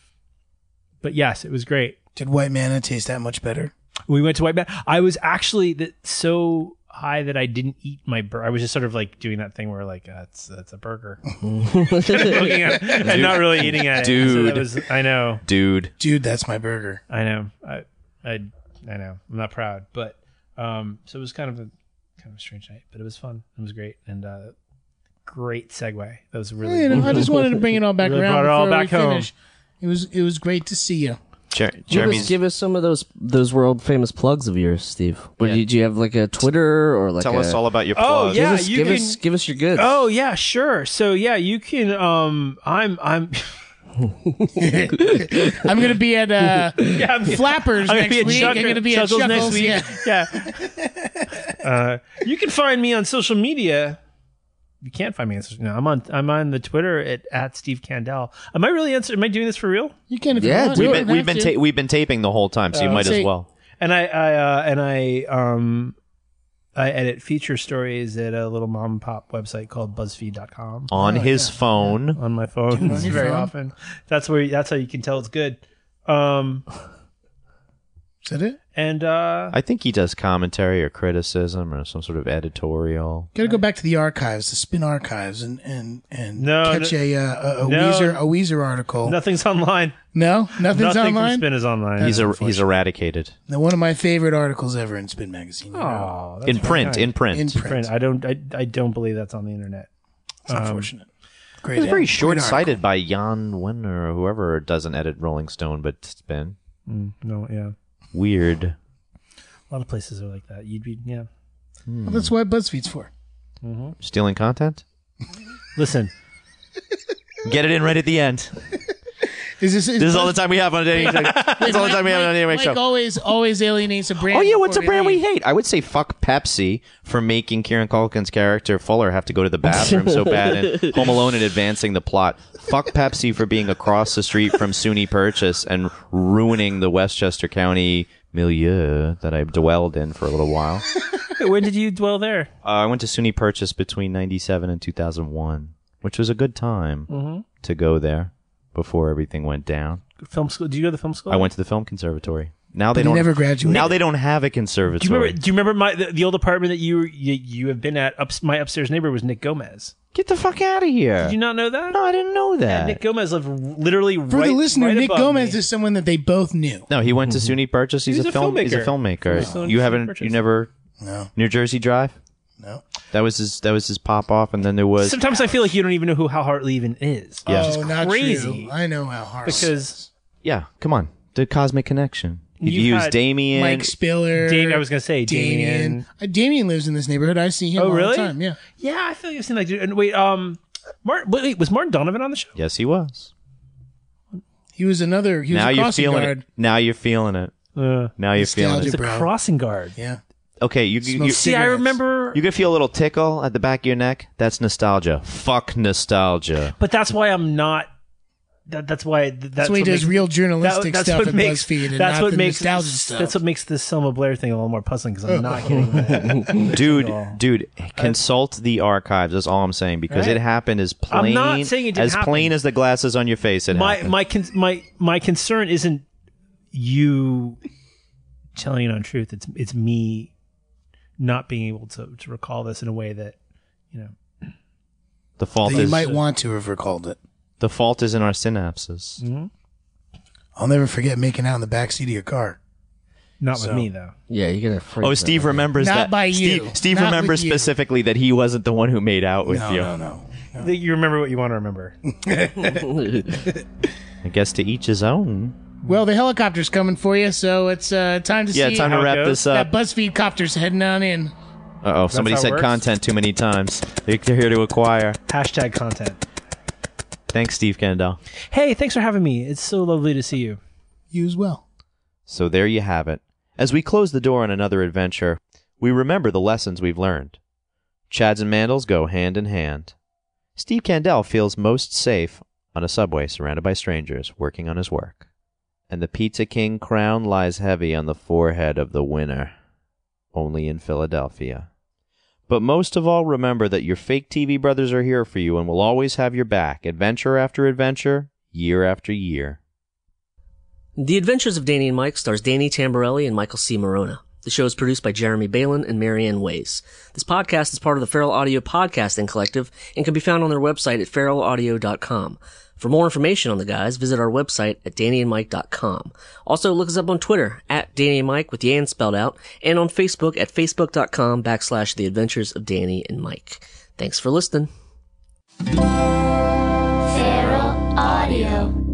but yes, it was great. Did White Manna taste that much better? We went to White Manna. I was actually so high that I didn't eat my burger. I was just sort of like doing that thing where like that's a burger, looking at it and not really eating at it. Dude, so I know, dude, that's my burger. I know, I know. I'm not proud, but so it was kind of a strange night, but it was fun. It was great and great segue. That was really. I just wanted to bring it all back really around brought it all before back we home. finish. It was great to see you. Give us some of those world famous plugs of yours, Steve. Did you have like a Twitter or like? Tell us all about your plugs. Oh yeah, give us your goods. Oh yeah, sure. So yeah, you can. I'm. I'm gonna be at Flappers next week. I'm gonna be at Chuckles next week. Yeah. You can find me on social media. You can't find me on social. No, I'm on the Twitter at Steve Candell. Am I really answering? Am I doing this for real? You can if you want. We've been taping the whole time, so you might as well. And I edit feature stories at a little mom and pop website called BuzzFeed.com. On his phone. On my phone. Very often. That's how you can tell it's good. Is that it? And I think he does commentary or criticism or some sort of editorial. Got to go back to the archives, the Spin archives, and catch a Weezer article. Nothing's online. No, nothing's Nothing online. From Spin is online. He's eradicated. Now, one of my favorite articles ever in Spin magazine. Oh, that's in print. I don't believe that's on the internet. It's unfortunate. Great. It was very short-sighted by Jan Wenner or whoever doesn't edit Rolling Stone, but Spin. No, yeah. Weird. A lot of places are like that. Well, that's what BuzzFeed's for. Mm-hmm. Stealing content? Listen. Get it in right at the end. This is all the time we have on any show. This is all the time we have on any show. Mike always alienates a brand. Oh yeah, what's a brand we hate? I would say fuck Pepsi for making Kieran Culkin's character Fuller have to go to the bathroom so bad in Home Alone and advancing the plot. Fuck Pepsi for being across the street from SUNY Purchase and ruining the Westchester County milieu that I dwelled in for a little while. When did you dwell there? I went to SUNY Purchase between 97 and 2001, which was a good time to go there before everything went down. Film school? Did you go to the film school? I went to the film conservatory. Now they But he don't never graduated. Now they don't have a Do conservatory. you remember the old apartment that you have been at? My upstairs neighbor was Nick Gomez. Get the fuck out of here! Did you not know that? No, I didn't know Yeah, that. Nick Gomez lived literally For the listener, Nick Gomez is someone that they both knew. No, he went to SUNY Purchase. He's a filmmaker. He's a filmmaker. No. You never No. New Jersey Drive? No. That was his pop off, and then there was Sometimes I feel like you don't even know who Hal Hartley even is. Yeah. Which is not crazy. true. I know how hard. Because yeah. Come on, the Cosmic Connection. You You've use had Damien, Mike Spiller. I was going to say Damien. Damien lives in this neighborhood. I see him all really? the time. Yeah. Yeah, I feel like I've seen that dude. And wait, wait, was Martin Donovan on the show? Yes, he was. He was another. He was Now a you're crossing feeling guard. it. Now you're feeling it. Now you're feeling Nostalgia, it. He's a bro. crossing guard. Yeah. Okay, you Smoke See, I cigarettes. remember, you can feel a little tickle at the back of your neck. That's nostalgia. Fuck nostalgia. but that's why I'm not. That's why. That's why he what does makes- real journalistic that's stuff what at makes, BuzzFeed and that's not what the makes nostalgia stuff. That's what makes this Selma Blair thing a little more puzzling because I'm not getting that. Dude, consult the archives. That's all I'm saying because Right. it happened as plain I'm not saying it didn't as plain happen. as the glasses on your face. It happened. My concern isn't you telling an untruth. It's me not being able to recall this in a way that The fault That you is might want to have recalled it. the fault is in our synapses. Mm-hmm. I'll never forget making out in the backseat of your car. not So- with me though. Yeah, you're gonna freak Oh, that Steve out. remembers Not that. by you. Steve Not remembers with you. specifically that he wasn't the one who made out with you. No. You remember what you want to remember. I guess to each his own. Well, the helicopter's coming for you, so it's time to Yeah, see time to how it wrap goes. this up. that BuzzFeed copter's heading on in. Uh-oh, somebody how it said works? content too many times. They're here to acquire. Hashtag content. Thanks, Steve Kendall. Hey, thanks for having me. It's so lovely to see you. You as well. So there you have it. As we close the door on another adventure, we remember the lessons we've learned. Chads and Mandels go hand in hand. Steve Kendall feels most safe on a subway surrounded by strangers working on his work. And the Pizza King crown lies heavy on the forehead of the winner. Only in Philadelphia. But most of all, remember that your fake TV brothers are here for you and will always have your back, adventure after adventure, year after year. The Adventures of Danny and Mike stars Danny Tamborelli and Michael C. Morona. The show is produced by Jeremy Balin and Marianne Ways. This podcast is part of the Feral Audio Podcasting Collective and can be found on their website at feralaudio.com. For more information on the guys, visit our website at dannyandmike.com. Also, look us up on Twitter at Danny and Mike with the and spelled out, and on Facebook at facebook.com/The Adventures of Danny and Mike. Thanks for listening. Feral Audio.